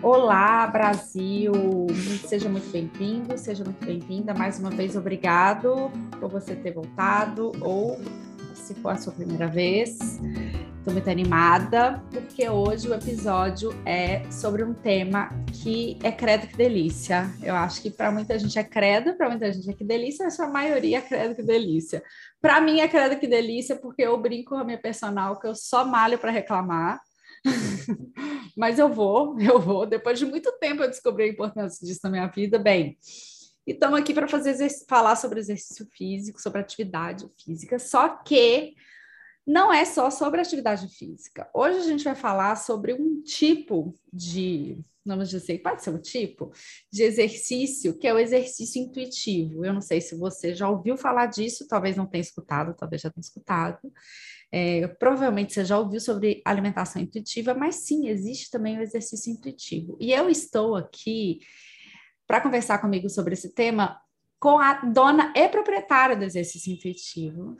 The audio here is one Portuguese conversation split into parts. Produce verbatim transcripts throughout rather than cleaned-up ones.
Olá, Brasil! Seja muito bem-vindo, seja muito bem-vinda. Mais uma vez, obrigado por você ter voltado, ou se for a sua primeira vez. Estou muito animada, porque hoje o episódio é sobre um tema que é credo que delícia. Eu acho que para muita gente é credo, para muita gente é que delícia, mas para a maioria é credo que delícia. Para mim é credo que delícia, porque eu brinco com a minha personal que eu só malho para reclamar. Mas eu vou, eu vou. Depois de muito tempo eu descobri a importância disso na minha vida. Bem, e estamos aqui para fazer falar sobre exercício físico, sobre atividade física, só que não é só sobre atividade física. Hoje a gente vai falar sobre um tipo de, vamos dizer, pode ser um tipo de exercício, que é o exercício intuitivo. Eu não sei se você já ouviu falar disso, talvez não tenha escutado, talvez já tenha escutado. É, provavelmente você já ouviu sobre alimentação intuitiva, mas sim, existe também o exercício intuitivo. E eu estou aqui para conversar comigo sobre esse tema com a dona e proprietária do exercício intuitivo,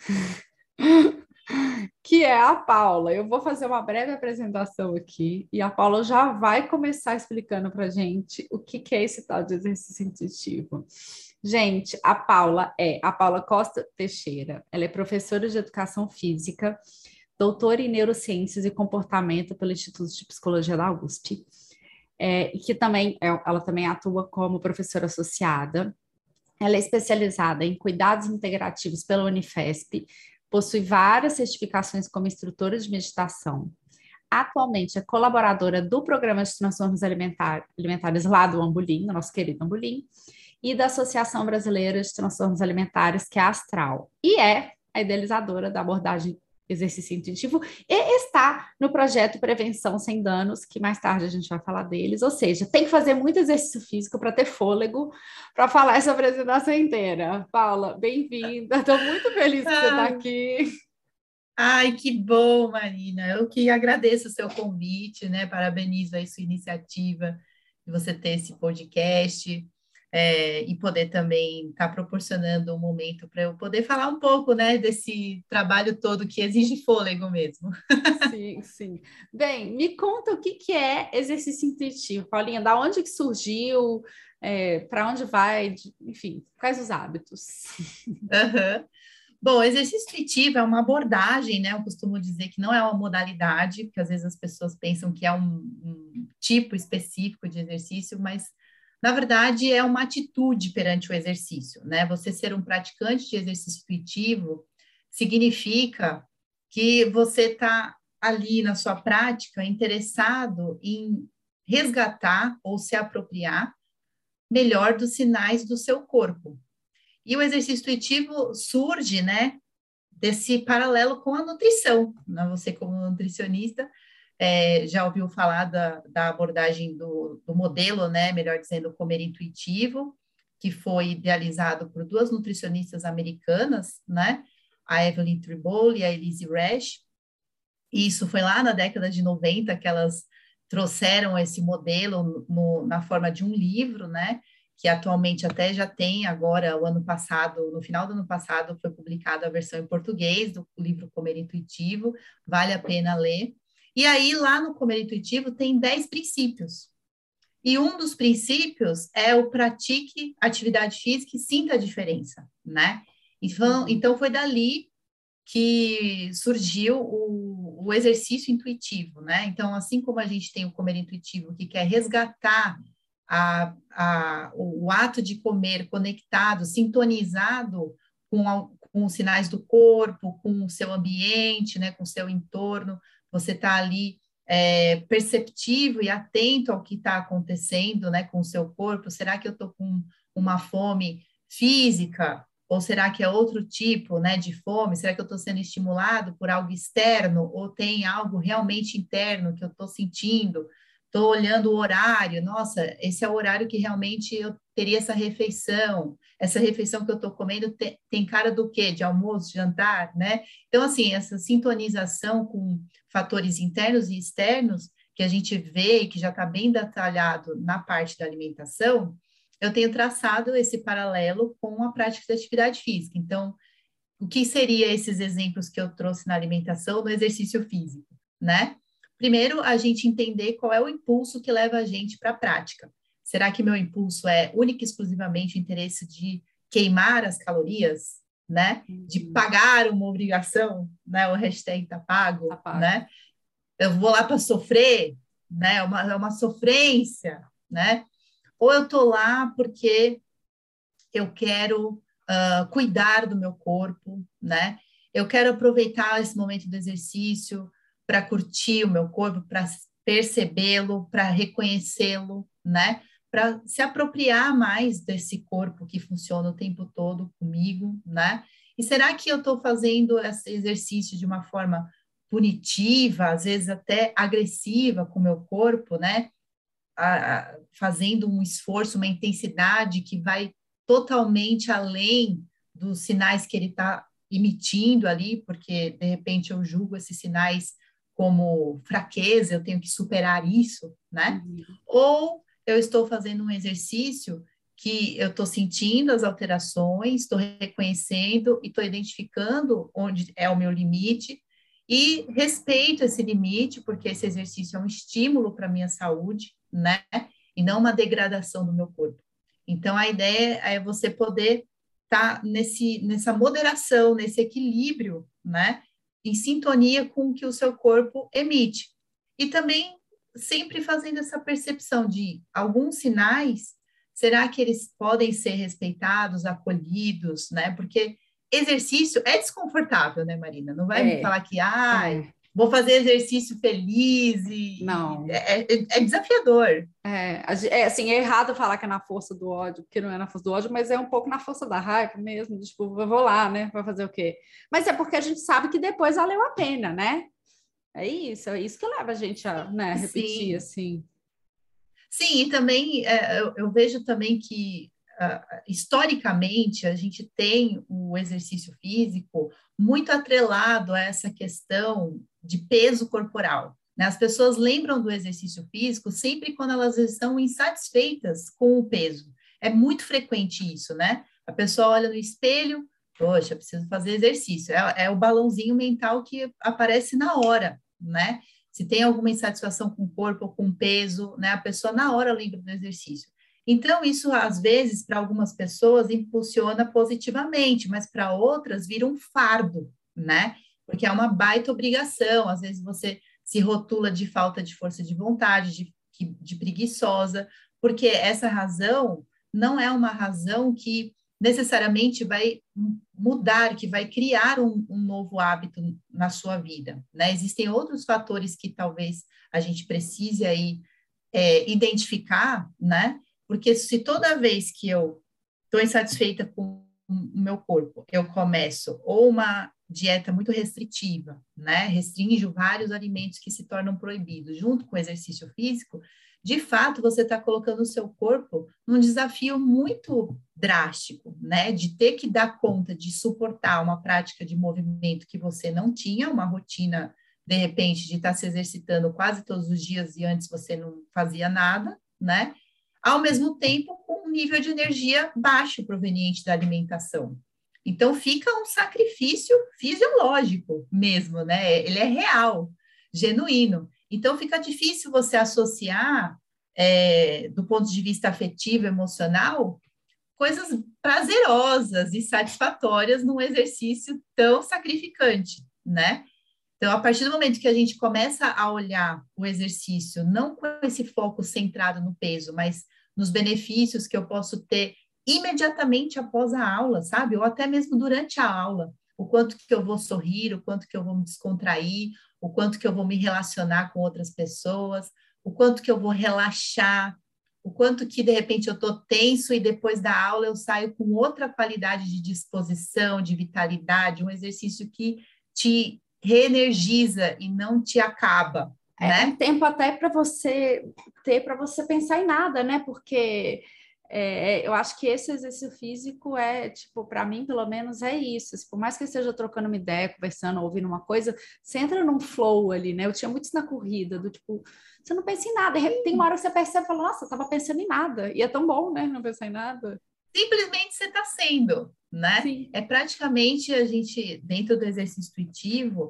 que é a Paula. Eu vou fazer uma breve apresentação aqui e a Paula já vai começar explicando para a gente o que, que é esse tal de exercício intuitivo. Gente, a Paula é a Paula Costa Teixeira. Ela é professora de Educação Física, doutora em Neurociências e Comportamento pelo Instituto de Psicologia da U S P, é, e que também, ela também atua como professora associada. Ela é especializada em cuidados integrativos pela Unifesp, possui várias certificações como instrutora de meditação. Atualmente é colaboradora do Programa de Transtornos Alimentar, Alimentares lá do Ambulim, do nosso querido Ambulim, e da Associação Brasileira de Transtornos Alimentares, que é a Astral, e é a idealizadora da abordagem exercício intuitivo e está no projeto Prevenção Sem Danos, que mais tarde a gente vai falar deles, ou seja, tem que fazer muito exercício físico para ter fôlego para falar essa apresentação inteira. Paula, bem-vinda, estou muito feliz que você está aqui. Ai, que bom, Marina. Eu que agradeço o seu convite, né? Parabenizo a sua iniciativa de você ter esse podcast é, e poder também estar tá proporcionando um momento para eu poder falar um pouco, né, desse trabalho todo que exige fôlego mesmo. Sim, sim. Bem, me conta o que, que é exercício intuitivo, Paulinha, da onde que surgiu, é, para onde vai, enfim, quais os hábitos? Uhum. Bom, exercício intuitivo é uma abordagem, né? Eu costumo dizer que não é uma modalidade, porque às vezes as pessoas pensam que é um, um tipo específico de exercício, mas na verdade é uma atitude perante o exercício, né? Você ser um praticante de exercício intuitivo significa que você está ali na sua prática interessado em resgatar ou se apropriar melhor dos sinais do seu corpo. E o exercício intuitivo surge, né, desse paralelo com a nutrição. Né? Você, como nutricionista, é, já ouviu falar da, da abordagem do, do modelo, né, melhor dizendo, comer intuitivo, que foi idealizado por duas nutricionistas americanas, né, a Evelyn Tribole e a Elise Resch. E isso foi lá na década de noventa que elas trouxeram esse modelo no, na forma de um livro, né, que atualmente até já tem agora, o ano passado, no final do ano passado, foi publicada a versão em português do livro Comer Intuitivo, vale a pena ler. E aí, lá no Comer Intuitivo, tem dez princípios. E um dos princípios é o pratique atividade física e sinta a diferença, né? Então, uhum. então foi dali que surgiu o, o exercício intuitivo, né? Então, assim como a gente tem o Comer Intuitivo, que quer resgatar A, a, o, o ato de comer conectado, sintonizado com, a, com os sinais do corpo, com o seu ambiente, né, com o seu entorno, você está ali é, perceptivo e atento ao que está acontecendo, né, com o seu corpo. Será que eu estou com uma fome física? Ou será que é outro tipo, né, de fome? Será que eu estou sendo estimulado por algo externo? Ou tem algo realmente interno que eu estou sentindo? Estou olhando o horário, nossa, esse é o horário que realmente eu teria essa refeição, essa refeição que eu estou comendo tem, tem cara do quê? De almoço, de jantar, né? Então, assim, essa sintonização com fatores internos e externos que a gente vê e que já está bem detalhado na parte da alimentação, eu tenho traçado esse paralelo com a prática de atividade física. Então, o que seria esses exemplos que eu trouxe na alimentação no exercício físico, né? primeiro, a gente entender qual é o impulso que leva a gente para a prática. Será que meu impulso é único e exclusivamente o interesse de queimar as calorias, né? De pagar uma obrigação, né? O hashtag tá pago, Tá pago. né? Eu vou lá para sofrer, né? É uma, é uma sofrência, né? Ou eu tô lá porque eu quero uh, cuidar do meu corpo, né? Eu quero aproveitar esse momento do exercício para curtir o meu corpo, para percebê-lo, para reconhecê-lo, né? Para se apropriar mais desse corpo que funciona o tempo todo comigo, né? E será que eu estou fazendo esse exercício de uma forma punitiva, às vezes até agressiva com o meu corpo, né? A, a, fazendo um esforço, uma intensidade que vai totalmente além dos sinais que ele está emitindo ali, porque de repente eu julgo esses sinais como fraqueza, eu tenho que superar isso, né? Uhum. Ou eu estou fazendo um exercício que eu estou sentindo as alterações, estou reconhecendo e estou identificando onde é o meu limite e respeito esse limite, porque esse exercício é um estímulo para a minha saúde, né? E não uma degradação do meu corpo. Então, a ideia é você poder estar tá nesse, nessa moderação, nesse equilíbrio, né? Em sintonia com o que o seu corpo emite. E também sempre fazendo essa percepção de alguns sinais, será que eles podem ser respeitados, acolhidos, né? Porque exercício é desconfortável, né, Marina? Não vai é, me falar que, ai, é. vou fazer exercício feliz e... Não. É, é, é desafiador. É, é, assim, é errado falar que é na força do ódio, porque não é na força do ódio, mas é um pouco na força da raiva mesmo, de, tipo, eu vou lá, né, vai fazer o quê? Mas é porque a gente sabe que depois valeu a pena, né? É isso, é isso que leva a gente a, né, repetir, Sim. assim. Sim, e também, é, eu, eu vejo também que, uh, historicamente, a gente tem o exercício físico muito atrelado a essa questão de peso corporal. Né? As pessoas lembram do exercício físico sempre quando elas estão insatisfeitas com o peso. É muito frequente isso, né? A pessoa olha no espelho, poxa, preciso fazer exercício. É, é o balãozinho mental que aparece na hora, né? Se tem alguma insatisfação com o corpo ou com o peso, né? A pessoa na hora lembra do exercício. Então, isso, às vezes, para algumas pessoas, impulsiona positivamente, mas para outras vira um fardo, né? Porque é uma baita obrigação. Às vezes você se rotula de falta de força de vontade, de, de preguiçosa, porque essa razão não é uma razão que necessariamente vai mudar, que vai criar um, um novo hábito na sua vida, né? Existem outros fatores que talvez a gente precise aí é, identificar, né? Porque se toda vez que eu estou insatisfeita com o meu corpo, eu começo ou uma dieta muito restritiva, né? Restringe vários alimentos que se tornam proibidos, junto com o exercício físico, de fato, você está colocando o seu corpo num desafio muito drástico, né? De ter que dar conta de suportar uma prática de movimento que você não tinha, uma rotina, de repente, de estar se exercitando quase todos os dias e antes você não fazia nada, né? Ao mesmo tempo, com um nível de energia baixo proveniente da alimentação. Então, fica um sacrifício fisiológico mesmo, né? Ele é real, genuíno. Então, fica difícil você associar, é, do ponto de vista afetivo, emocional, coisas prazerosas e satisfatórias num exercício tão sacrificante, né? Então, a partir do momento que a gente começa a olhar o exercício, não com esse foco centrado no peso, mas nos benefícios que eu posso ter imediatamente após a aula, sabe? Ou até mesmo durante a aula. O quanto que eu vou sorrir, o quanto que eu vou me descontrair, o quanto que eu vou me relacionar com outras pessoas, o quanto que eu vou relaxar, o quanto que, de repente, eu estou tenso e depois da aula eu saio com outra qualidade de disposição, de vitalidade, um exercício que te reenergiza e não te acaba, é, né? Um tempo até para você ter, para você pensar em nada, né? Porque é, eu acho que esse exercício físico é, tipo, para mim, pelo menos, é isso. Por mais que eu esteja trocando uma ideia, conversando, ouvindo uma coisa, você entra num flow ali, né? Eu tinha muito isso na corrida, do tipo, você não pensa em nada. Sim. Tem uma hora que você percebe e fala, nossa, eu estava pensando em nada. E é tão bom, né? Não pensar em nada. Simplesmente você está sendo, né? Sim. É praticamente a gente, dentro do exercício intuitivo,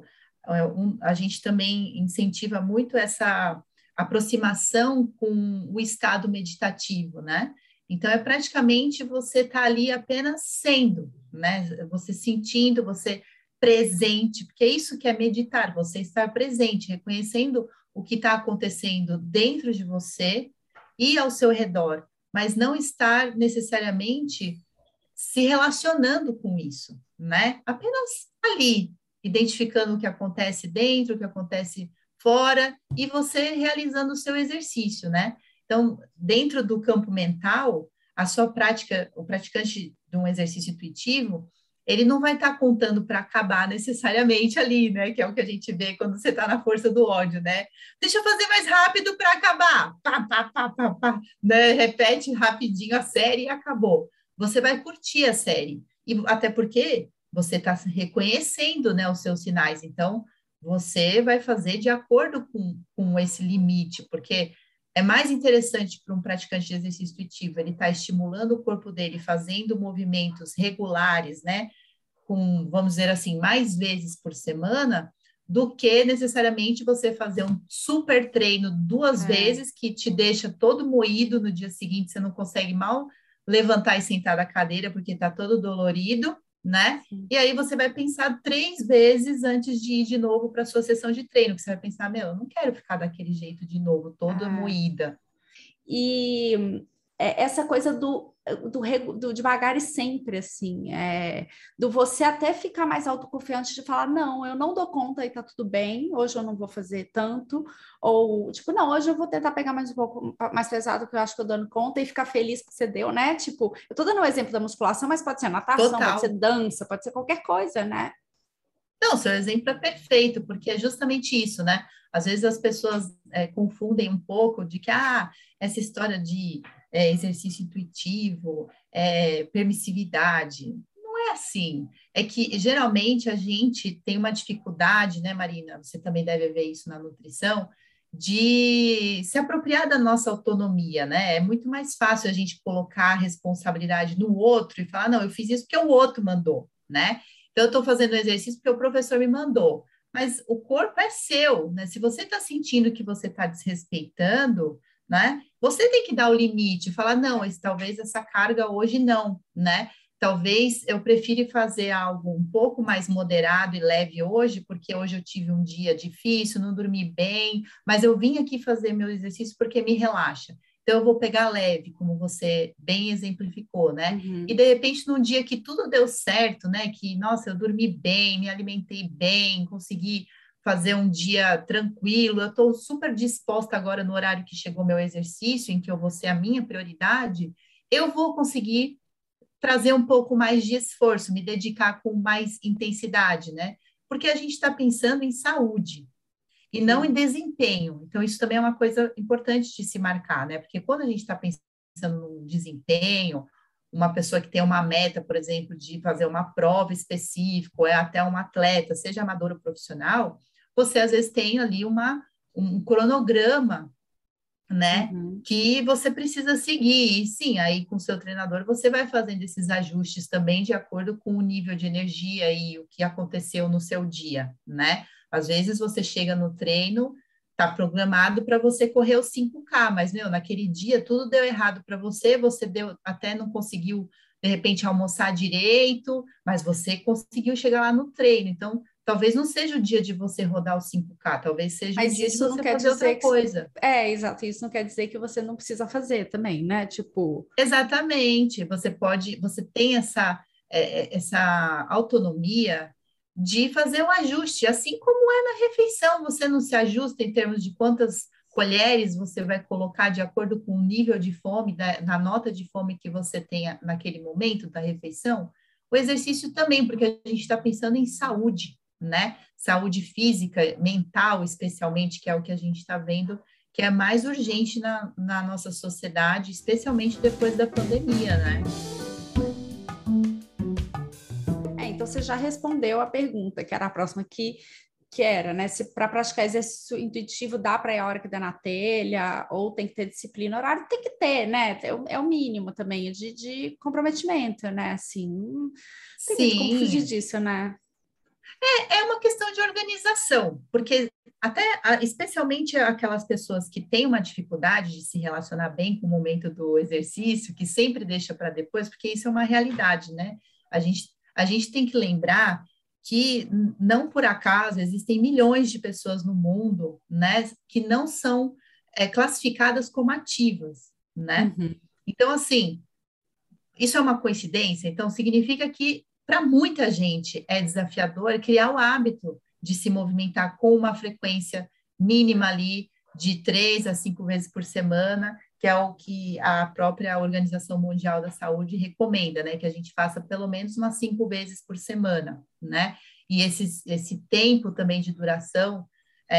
um, a gente também incentiva muito essa aproximação com o estado meditativo, né? Então, é praticamente você estar tá ali apenas sendo, né? Você sentindo, você presente, porque é isso que é meditar, você estar presente, reconhecendo o que está acontecendo dentro de você e ao seu redor, mas não estar necessariamente se relacionando com isso, né? Apenas ali, identificando o que acontece dentro, o que acontece fora, e você realizando o seu exercício, né? Então, dentro do campo mental, a sua prática, o praticante de um exercício intuitivo, ele não vai estar contando para acabar necessariamente ali, né? Que é o que a gente vê quando você está na força do ódio, né? Deixa eu fazer mais rápido para acabar. Pá, pá, pá, pá, pá, né? Repete rapidinho a série e acabou. Você vai curtir a série. E até porque você está reconhecendo, né, os seus sinais. Então, você vai fazer de acordo com, com esse limite, porque é mais interessante para um praticante de exercício intuitivo, ele está estimulando o corpo dele, fazendo movimentos regulares, né? Com, vamos dizer assim, mais vezes por semana, do que necessariamente você fazer um super treino duas é. vezes, que te deixa todo moído no dia seguinte, você não consegue mal levantar e sentar da cadeira, porque está todo dolorido, né? Sim. E aí você vai pensar três vezes antes de ir de novo para a sua sessão de treino, que você vai pensar, meu, eu não quero ficar daquele jeito de novo, toda ah. moída. E essa coisa do, do, do devagar e sempre, assim, é, do você até ficar mais autoconfiante de falar, não, eu não dou conta e tá tudo bem, hoje eu não vou fazer tanto, ou, tipo, não, hoje eu vou tentar pegar mais um pouco mais pesado, que eu acho que eu dando conta, e ficar feliz que você deu, né? Tipo, eu tô dando um exemplo da musculação, mas pode ser natação, Total. Pode ser dança, pode ser qualquer coisa, né? Não, seu exemplo é perfeito, porque é justamente isso, né? Às vezes as pessoas é, confundem um pouco de que, ah, essa história de é, exercício intuitivo, é, permissividade, não é assim. É que, geralmente, a gente tem uma dificuldade, né, Marina? Você também deve ver isso na nutrição, de se apropriar da nossa autonomia, né? É muito mais fácil a gente colocar a responsabilidade no outro e falar, não, eu fiz isso porque o outro mandou, né? Então, eu estou fazendo o exercício porque o professor me mandou. Mas o corpo é seu, né? Se você está sentindo que você está desrespeitando, né? Você tem que dar o limite, falar, não, esse, talvez essa carga hoje não, né? Talvez eu prefira fazer algo um pouco mais moderado e leve hoje, porque hoje eu tive um dia difícil, não dormi bem, mas eu vim aqui fazer meu exercício porque me relaxa. Então, eu vou pegar leve, como você bem exemplificou, né? Uhum. E, de repente, num dia que tudo deu certo, né? Que, nossa, eu dormi bem, me alimentei bem, consegui fazer um dia tranquilo, eu estou super disposta agora no horário que chegou meu exercício, em que eu vou ser a minha prioridade, eu vou conseguir trazer um pouco mais de esforço, me dedicar com mais intensidade, né? Porque a gente está pensando em saúde, e não em desempenho. Então, isso também é uma coisa importante de se marcar, né? Porque quando a gente está pensando no desempenho, uma pessoa que tem uma meta, por exemplo, de fazer uma prova específica, ou é até um atleta, seja amador ou profissional, você às vezes tem ali uma, um cronograma, né? Uhum. Que você precisa seguir. E sim, aí com o seu treinador você vai fazendo esses ajustes também de acordo com o nível de energia e o que aconteceu no seu dia, né? Às vezes você chega no treino, tá programado para você correr os cinco K, mas, meu, naquele dia tudo deu errado para você, você deu, até não conseguiu, de repente, almoçar direito, mas você conseguiu chegar lá no treino. Então, talvez não seja o dia de você rodar os cinco K, talvez seja mas o dia isso de você não quer fazer dizer outra coisa. Que... É, exato, isso não quer dizer que você não precisa fazer também, né? Tipo... Exatamente, você pode, você tem essa, é, essa autonomia de fazer um ajuste, assim como é na refeição, você não se ajusta em termos de quantas colheres você vai colocar de acordo com o nível de fome, da, na nota de fome que você tenha naquele momento da refeição, o exercício também, porque a gente está pensando em saúde, né? Saúde física, mental, especialmente, que é o que a gente está vendo, que é mais urgente na, na nossa sociedade, especialmente depois da pandemia, né? Então, você já respondeu a pergunta, que era a próxima, que, que era, né? Se para praticar exercício intuitivo dá para ir a hora que dá na telha, ou tem que ter disciplina, horário tem que ter, né? É, é o mínimo também de, de comprometimento, né? Assim, não tem muito como fugir disso, né? É, é uma questão de organização, porque até, a- especialmente aquelas pessoas que têm uma dificuldade de se relacionar bem com o momento do exercício, que sempre deixa para depois, porque isso é uma realidade, né? A gente, a gente tem que lembrar que, n- não por acaso, existem milhões de pessoas no mundo, né, que não são, é, classificadas como ativas, né? Uhum. Então, assim, isso é uma coincidência? Então, significa que, para muita gente, é desafiador criar o hábito de se movimentar com uma frequência mínima ali, de três a cinco vezes por semana, que é o que a própria Organização Mundial da Saúde recomenda, né? Que a gente faça pelo menos umas cinco vezes por semana, né? E esse, esse tempo também de duração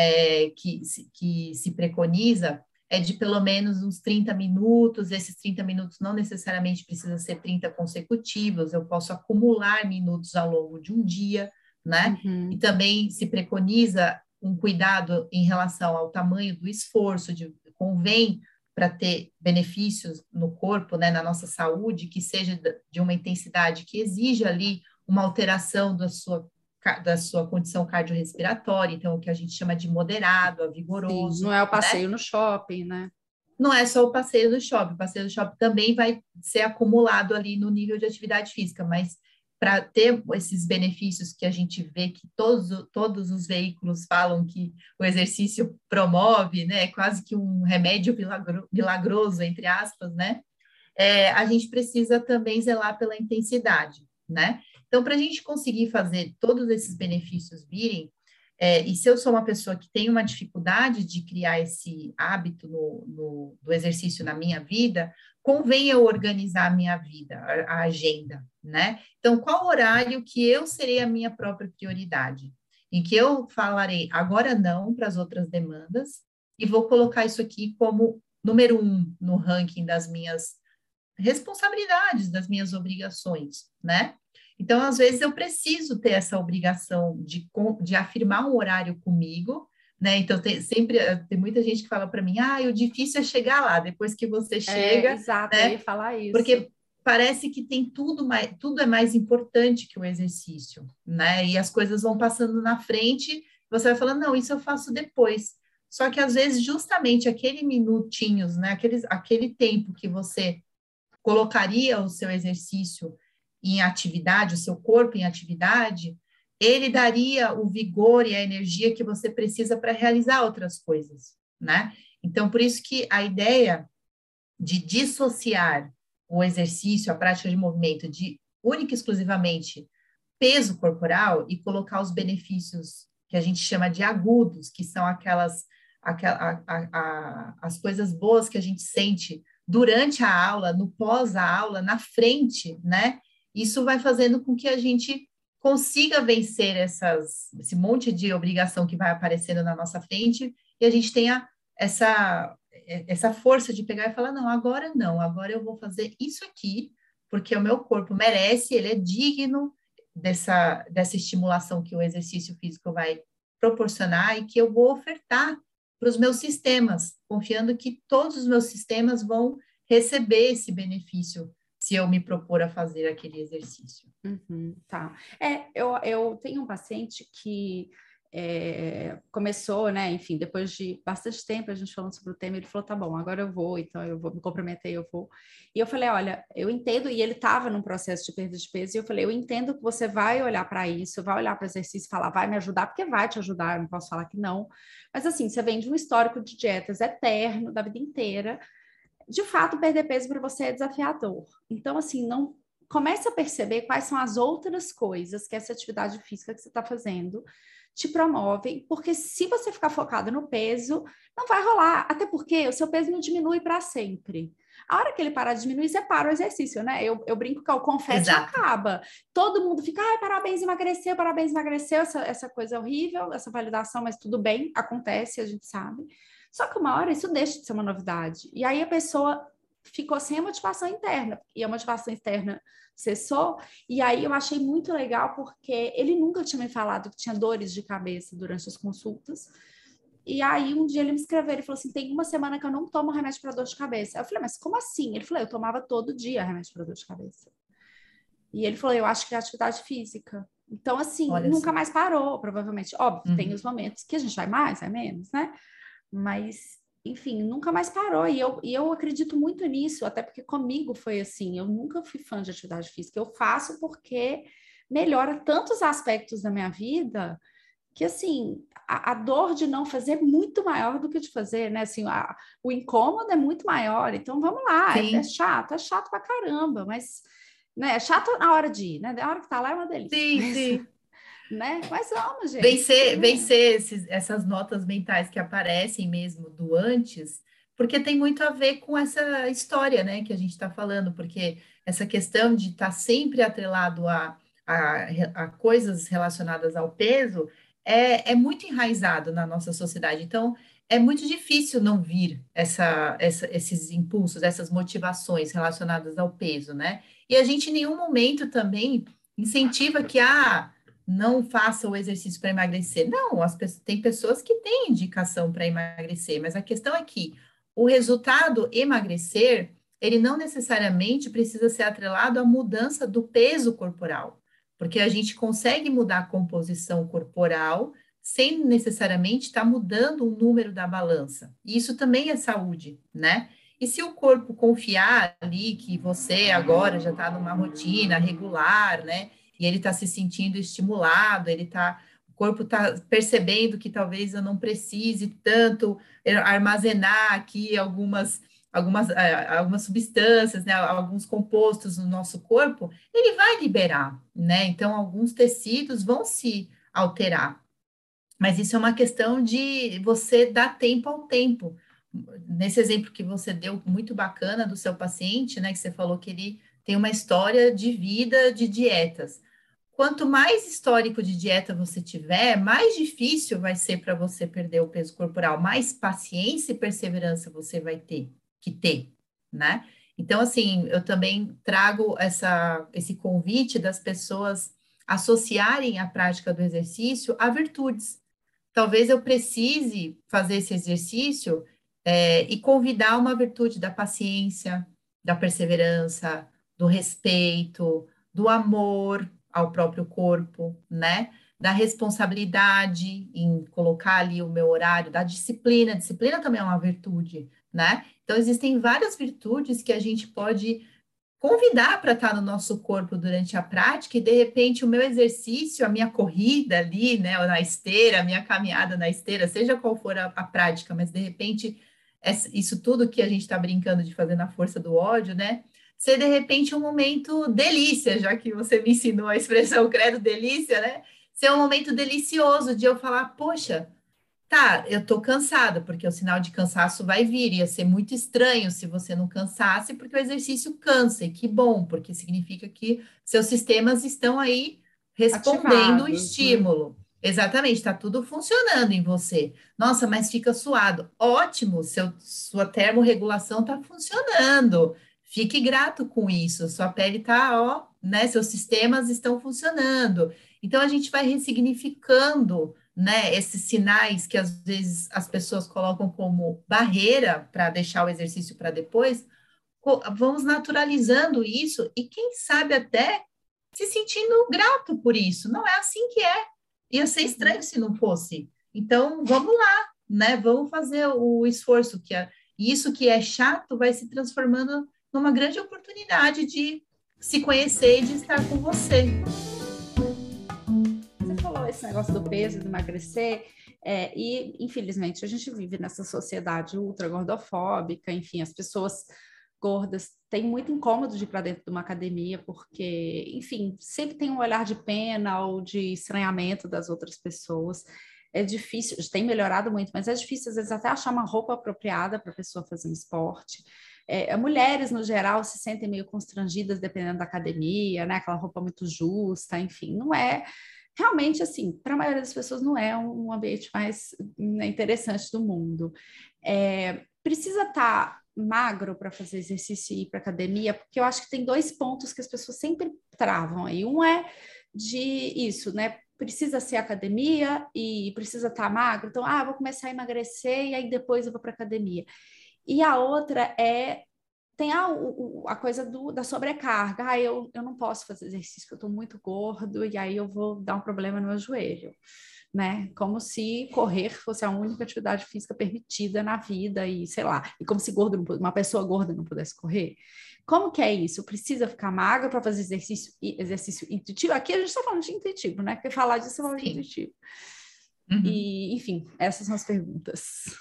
é, que, se- que se preconiza é de pelo menos uns trinta minutos. Esses trinta minutos não necessariamente precisam ser trinta consecutivos, eu posso acumular minutos ao longo de um dia, né? E Uhum. também se preconiza um cuidado em relação ao tamanho do esforço, de, convém para ter benefícios no corpo, né, na nossa saúde, que seja de uma intensidade que exija ali uma alteração da sua da sua condição cardiorrespiratória, então o que a gente chama de moderado a Sim, não vigoroso, é o né? passeio no shopping, né? Não é só o passeio do shopping, o passeio do shopping também vai ser acumulado ali no nível de atividade física, mas para ter esses benefícios que a gente vê que todos, todos os veículos falam que o exercício promove, né, quase que um remédio milagro, milagroso, entre aspas, né, é, a gente precisa também zelar pela intensidade, né? Então, para a gente conseguir fazer todos esses benefícios virem, é, e se eu sou uma pessoa que tem uma dificuldade de criar esse hábito no, no, do exercício na minha vida, convém eu organizar a minha vida, a, a agenda, né? Então, qual horário que eu serei a minha própria prioridade? Em que eu falarei agora não para as outras demandas e vou colocar isso aqui como número um no ranking das minhas responsabilidades, das minhas obrigações, né? Então, às vezes, eu preciso ter essa obrigação de, de afirmar um horário comigo, né? Então, tem, sempre tem muita gente que fala para mim, ah, o difícil é chegar lá, depois que você É, chega, exato, eu ia né? falar isso. Porque parece que tem tudo mais, tudo é mais importante que o exercício, né? E as coisas vão passando na frente, você vai falando, não, isso eu faço depois. Só que às vezes justamente aquele minutinhos, né? Aqueles, aquele tempo que você colocaria o seu exercício em atividade, o seu corpo em atividade, ele daria o vigor e a energia que você precisa para realizar outras coisas, né? Então, por isso que a ideia de dissociar o exercício, a prática de movimento, de única e exclusivamente peso corporal e colocar os benefícios que a gente chama de agudos, que são aquelas, aquela, a, a, a, as coisas boas que a gente sente durante a aula, no pós-aula, na frente, né? Isso vai fazendo com que a gente consiga vencer essas, esse monte de obrigação que vai aparecendo na nossa frente e a gente tenha essa, essa força de pegar e falar, não, agora não, agora eu vou fazer isso aqui, porque o meu corpo merece, ele é digno dessa, dessa estimulação que o exercício físico vai proporcionar e que eu vou ofertar para os meus sistemas, confiando que todos os meus sistemas vão receber esse benefício se eu me propor a fazer aquele exercício. Uhum, tá. É, eu, eu tenho um paciente que é, começou, né? Enfim, depois de bastante tempo a gente falando sobre o tema, ele falou: tá bom, agora eu vou, então eu vou me comprometer, eu vou. E eu falei: olha, eu entendo, e ele estava num processo de perda de peso, e eu falei: eu entendo que você vai olhar para isso, vai olhar para o exercício e falar, vai me ajudar, porque vai te ajudar, eu não posso falar que não. Mas assim, você vem de um histórico de dietas eterno, da vida inteira. De fato, perder peso para você é desafiador. Então, assim, não comece a perceber quais são as outras coisas que essa atividade física que você está fazendo te promove, porque se você ficar focado no peso, não vai rolar, até porque o seu peso não diminui para sempre. A hora que ele parar de diminuir, você para o exercício, né? Eu, eu brinco que o confete Exato. acaba. Todo mundo fica, ai, parabéns, emagreceu, parabéns, emagreceu, essa, essa coisa horrível, essa validação, mas tudo bem, acontece, a gente sabe. Só que uma hora isso deixa de ser uma novidade. E aí a pessoa ficou sem a motivação interna, e a motivação externa cessou. E aí eu achei muito legal, porque ele nunca tinha me falado que tinha dores de cabeça durante as consultas. E aí um dia ele me escreveu, ele falou assim, tem uma semana que eu não tomo remédio para dor de cabeça. Eu falei, mas como assim? Ele falou, eu tomava todo dia remédio para dor de cabeça. E ele falou, eu acho que é atividade física. Então, assim, Olha nunca só. mais parou, provavelmente. Óbvio, tem Uhum. os momentos que a gente vai mais, vai menos, né? Mas, enfim, nunca mais parou. E eu, e eu acredito muito nisso, até porque comigo foi assim. Eu nunca fui fã de atividade física. Eu faço porque melhora tantos aspectos da minha vida que, assim, a, a dor de não fazer é muito maior do que de fazer, né? Assim, a, o incômodo é muito maior. Então, vamos lá, é, é Sim, chato, é chato pra caramba, mas, né? É chato na hora de ir, né? Na hora que tá lá é uma delícia. sim, Mas, sim. né? Mas vamos, gente. Vencer, Né? vencer esses, essas notas mentais que aparecem mesmo do antes, porque tem muito a ver com essa história, né, que a gente está falando, porque essa questão de estar sempre atrelado a, a, a coisas relacionadas ao peso é, é muito enraizado na nossa sociedade. Então, é muito difícil não vir essa, essa, esses impulsos, essas motivações relacionadas ao peso, né? E a gente em nenhum momento também incentiva que, ah, não faça o exercício para emagrecer. Não, as pessoas, tem pessoas que têm indicação para emagrecer, mas a questão é que o resultado emagrecer, ele não necessariamente precisa ser atrelado à mudança do peso corporal, porque a gente consegue mudar a composição corporal sem necessariamente estar mudando o número da balança. E isso também é saúde, né? E se o corpo confiar ali que você agora já está numa rotina regular, né? E ele está se sentindo estimulado, ele tá, o corpo está percebendo que talvez eu não precise tanto armazenar aqui algumas, algumas, algumas substâncias, né, alguns compostos no nosso corpo, ele vai liberar, né? Então, alguns tecidos vão se alterar. Mas isso é uma questão de você dar tempo ao tempo. Nesse exemplo que você deu, muito bacana do seu paciente, né, que você falou que ele tem uma história de vida de dietas. Quanto mais histórico de dieta você tiver, mais difícil vai ser para você perder o peso corporal, mais paciência e perseverança você vai ter que ter, né? Então, assim, eu também trago essa, esse convite das pessoas associarem a prática do exercício a virtudes. Talvez eu precise fazer esse exercício é, e convidar uma virtude da paciência, da perseverança, do respeito, do amor ao próprio corpo, né? Da responsabilidade em colocar ali o meu horário, da disciplina. Disciplina também é uma virtude, né? Então, existem várias virtudes que a gente pode convidar para estar no nosso corpo durante a prática e de repente o meu exercício, a minha corrida ali, né, na esteira, a minha caminhada na esteira, seja qual for a, a prática, mas de repente isso tudo que a gente está brincando de fazer na força do ódio, né, ser de repente um momento delícia, já que você me ensinou a expressão credo delícia, né, ser um momento delicioso de eu falar, poxa, tá, eu tô cansada, porque o sinal de cansaço vai vir. Ia ser muito estranho se você não cansasse, porque o exercício cansa, e que bom, porque significa que seus sistemas estão aí respondendo o Ativados, né? estímulo. Exatamente, está tudo funcionando em você. Nossa, mas fica suado. Ótimo, seu, sua termorregulação está funcionando. Fique grato com isso. Sua pele está, ó, né? Seus sistemas estão funcionando. Então a gente vai ressignificando, né, esses sinais que às vezes as pessoas colocam como barreira para deixar o exercício para depois, vamos naturalizando isso e quem sabe até se sentindo grato por isso. Não é assim que é. Ia ser estranho Uhum. se não fosse. Então, vamos lá, né? Vamos fazer o esforço que é, e isso que é chato vai se transformando numa grande oportunidade de se conhecer e de estar com você. Você falou esse negócio do peso, de emagrecer, é, e infelizmente a gente vive nessa sociedade ultra gordofóbica, enfim, as pessoas gordas têm muito incômodo de ir para dentro de uma academia, porque, enfim, sempre tem um olhar de pena ou de estranhamento das outras pessoas. É difícil, tem melhorado muito, mas é difícil, às vezes, até achar uma roupa apropriada para a pessoa fazer um esporte. É, mulheres, no geral, se sentem meio constrangidas dependendo da academia, né? Aquela roupa muito justa, enfim, não é realmente, assim, para a maioria das pessoas não é um ambiente mais, né, interessante do mundo. É, precisa estar tá magro para fazer exercício e ir para academia, porque eu acho que tem dois pontos que as pessoas sempre travam aí. Um é de isso, né? Precisa ser academia e precisa estar tá magro, então, ah, vou começar a emagrecer e aí depois eu vou para academia. E a outra é tem a, o, a coisa do, da sobrecarga. Ah, eu, eu não posso fazer exercício, porque eu estou muito gordo, e aí eu vou dar um problema no meu joelho, né? Como se correr fosse a única atividade física permitida na vida, e sei lá, e como se gordo, uma pessoa gorda não pudesse correr. Como que é isso? Precisa ficar magra para fazer exercício, exercício intuitivo? Aqui a gente está falando de intuitivo, né? Porque falar disso é falar de intuitivo. Uhum. E, enfim, essas são as perguntas.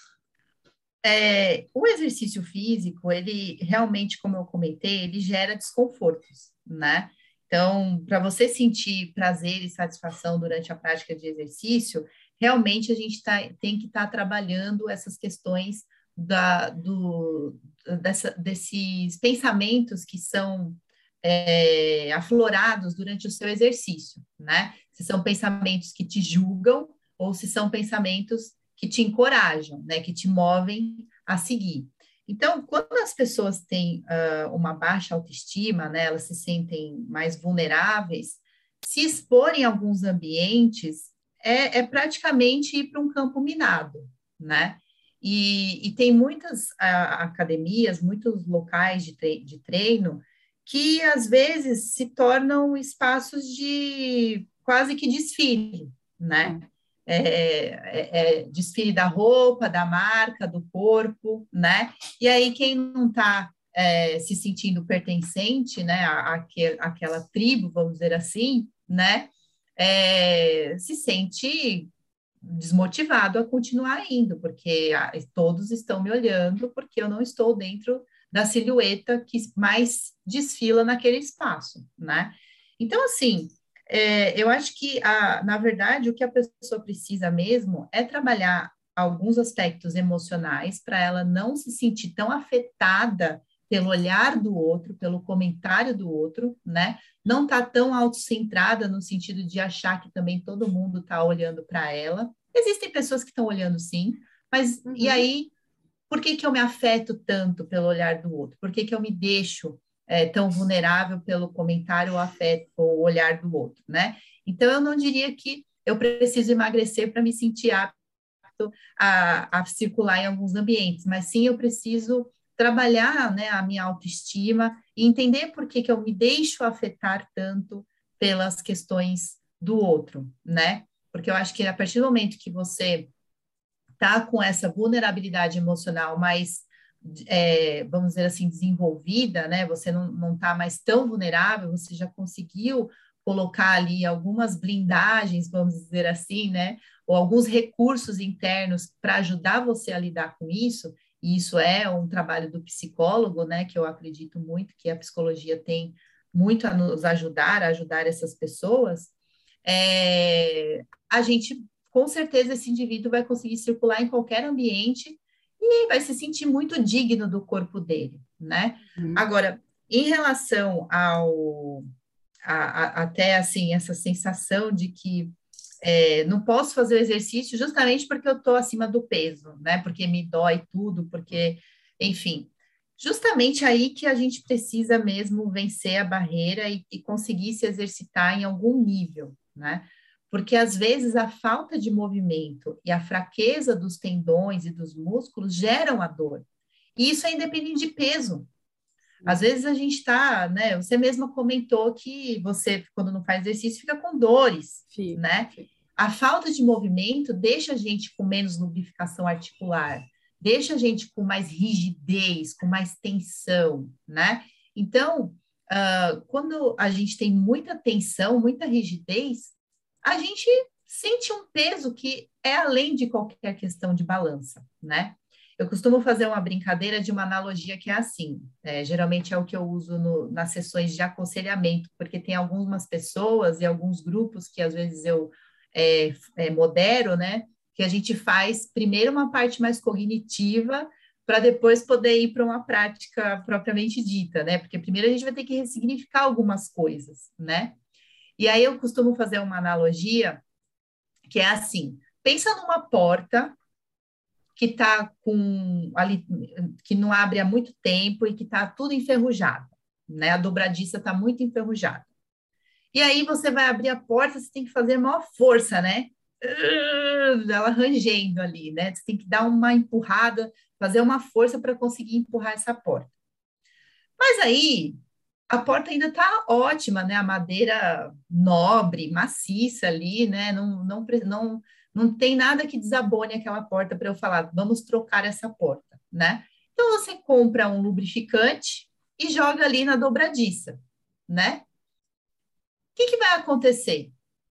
É, o exercício físico, ele realmente, como eu comentei, ele gera desconfortos, né? Então, para você sentir prazer e satisfação durante a prática de exercício, realmente a gente tá, tem que estar tá trabalhando essas questões da, do, dessa, desses pensamentos que são é, aflorados durante o seu exercício, né? Se são pensamentos que te julgam ou se são pensamentos que te encorajam, né, que te movem a seguir. Então, quando as pessoas têm uh, uma baixa autoestima, né, elas se sentem mais vulneráveis, se expor em alguns ambientes é, é praticamente ir para um campo minado, né? E, e tem muitas uh, academias, muitos locais de, tre de treino que às vezes se tornam espaços de quase que desfile, né? É. É, é, é, desfile da roupa, da marca, do corpo, né? E aí quem não está é, se sentindo pertencente, né, àquele, àquela tribo, vamos dizer assim, né, é, se sente desmotivado a continuar indo, porque ah, todos estão me olhando, porque eu não estou dentro da silhueta que mais desfila naquele espaço, né? Então, assim, é, eu acho que, a, na verdade, o que a pessoa precisa mesmo é trabalhar alguns aspectos emocionais para ela não se sentir tão afetada pelo olhar do outro, pelo comentário do outro, né? Não está tão autocentrada no sentido de achar que também todo mundo está olhando para ela. Existem pessoas que estão olhando sim, mas uhum. E aí, por que que eu me afeto tanto pelo olhar do outro? Por que que eu me deixo é, tão vulnerável pelo comentário ou afeto ou olhar do outro, né? Então, eu não diria que eu preciso emagrecer para me sentir apto a, a circular em alguns ambientes, mas sim eu preciso trabalhar, né, a minha autoestima e entender por que que eu me deixo afetar tanto pelas questões do outro, né? Porque eu acho que a partir do momento que você tá com essa vulnerabilidade emocional mais, é, vamos dizer assim, desenvolvida, né? Você não, não tá mais tão vulnerável, você já conseguiu colocar ali algumas blindagens, vamos dizer assim, né? Ou alguns recursos internos para ajudar você a lidar com isso, e isso é um trabalho do psicólogo, né? Que eu acredito muito que a psicologia tem muito a nos ajudar, a ajudar essas pessoas. É, a gente com certeza esse indivíduo vai conseguir circular em qualquer ambiente e vai se sentir muito digno do corpo dele, né? Uhum. Agora, em relação ao a, a, até assim essa sensação de que é, não posso fazer o exercício justamente porque eu estou acima do peso, né? Porque me dói tudo, porque, enfim, justamente aí que a gente precisa mesmo vencer a barreira e, e conseguir se exercitar em algum nível, né? Porque às vezes a falta de movimento e a fraqueza dos tendões e dos músculos geram a dor. E isso é independente de peso. Às vezes a gente está, né? Você mesma comentou que você, quando não faz exercício, fica com dores, sim, né? Sim. A falta de movimento deixa a gente com menos lubrificação articular, deixa a gente com mais rigidez, com mais tensão, né? Então, uh, quando a gente tem muita tensão, muita rigidez, a gente sente um peso que é além de qualquer questão de balança, né? Eu costumo fazer uma brincadeira de uma analogia que é assim, é, geralmente é o que eu uso no, nas sessões de aconselhamento, porque tem algumas pessoas e alguns grupos que às vezes eu é, é, modero, né? Que a gente faz primeiro uma parte mais cognitiva para depois poder ir para uma prática propriamente dita, né? Porque primeiro a gente vai ter que ressignificar algumas coisas, né? E aí eu costumo fazer uma analogia que é assim, pensa numa porta que tá com ali, que não abre há muito tempo e que tá tudo enferrujado, né? A dobradiça tá muito enferrujada. E aí você vai abrir a porta, você tem que fazer maior força, né? Ela rangendo ali, né? Você tem que dar uma empurrada, fazer uma força para conseguir empurrar essa porta. Mas aí, a porta ainda está ótima, né? A madeira nobre, maciça ali, né? Não, não, pre- não, não tem nada que desabone aquela porta para eu falar, vamos trocar essa porta, né? Então, você compra um lubrificante e joga ali na dobradiça, né? O que que vai acontecer?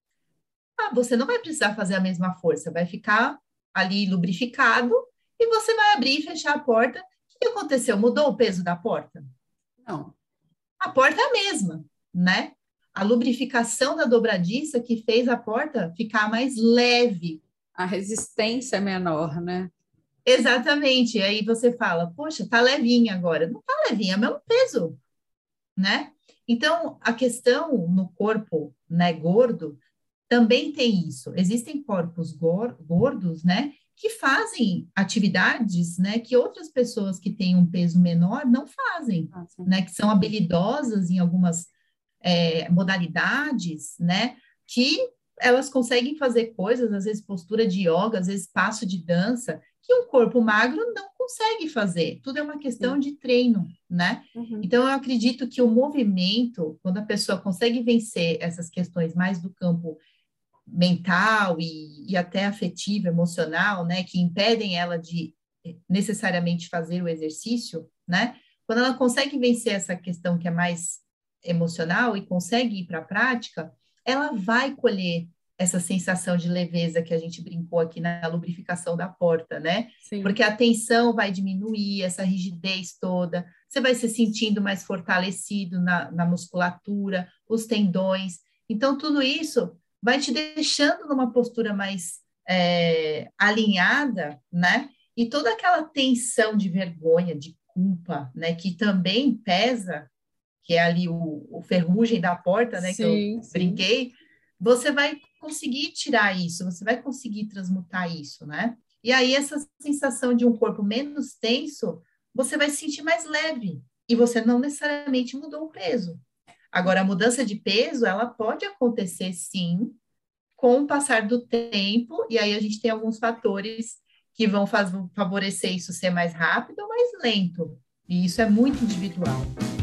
Ah, você não vai precisar fazer a mesma força, vai ficar ali lubrificado e você vai abrir e fechar a porta. O que aconteceu? Mudou o peso da porta? Não, A porta é a mesma, né? A lubrificação da dobradiça que fez a porta ficar mais leve. a resistência é menor, né? Exatamente. E aí você fala, poxa, tá levinha agora. Não tá levinha, é o mesmo peso, né? Então, a questão no corpo, né, gordo, também tem isso. Existem corpos gor- gordos, né, que fazem atividades, né, que outras pessoas que têm um peso menor não fazem, Ah, sim. né, que são habilidosas em algumas é, modalidades, né, que elas conseguem fazer coisas, às vezes postura de yoga, às vezes passo de dança, que um corpo magro não consegue fazer. Tudo é uma questão Sim. de treino, né? Uhum. Então, eu acredito que o movimento, quando a pessoa consegue vencer essas questões mais do campo mental e, e até afetivo, emocional, né, que impedem ela de necessariamente fazer o exercício, né? Quando ela consegue vencer essa questão que é mais emocional e consegue ir para a prática, ela vai colher essa sensação de leveza que a gente brincou aqui na lubrificação da porta, né? Sim. Porque a tensão vai diminuir, essa rigidez toda, você vai se sentindo mais fortalecido na, na musculatura, os tendões. Então, tudo isso vai te deixando numa postura mais é, alinhada, né? E toda aquela tensão de vergonha, de culpa, né? Que também pesa, que é ali o, o ferrugem da porta, né? Que eu Sim, sim. brinquei, você vai conseguir tirar isso, você vai conseguir transmutar isso, né? E aí essa sensação de um corpo menos tenso, você vai se sentir mais leve. E você não necessariamente mudou o peso. Agora, a mudança de peso, ela pode acontecer sim, com o passar do tempo, e aí a gente tem alguns fatores que vão faz, favorecer isso ser mais rápido ou mais lento. E isso é muito individual.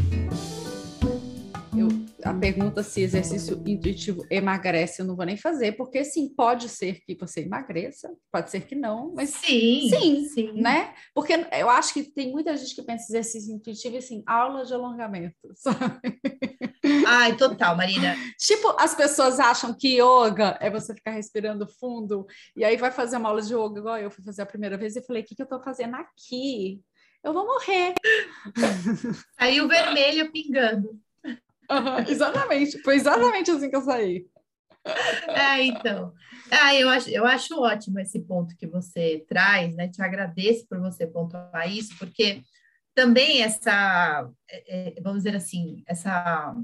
Eu, a pergunta se exercício intuitivo emagrece, eu não vou nem fazer, porque sim, pode ser que você emagreça, pode ser que não, mas Sim, sim, sim. né? Porque eu acho que tem muita gente que pensa exercício intuitivo assim, aula de alongamento, sabe? Ai, total, Marina. Tipo, as pessoas acham que yoga é você ficar respirando fundo, e aí vai fazer uma aula de yoga, igual eu fui fazer a primeira vez, e falei, o que, que eu tô fazendo aqui? Eu vou morrer. Saiu vermelho pingando. Uhum, exatamente, foi exatamente assim que eu saí. É, então. Ah, eu acho, eu acho ótimo esse ponto que você traz, né? Te agradeço por você pontuar isso, porque também essa, é, é, vamos dizer assim, essa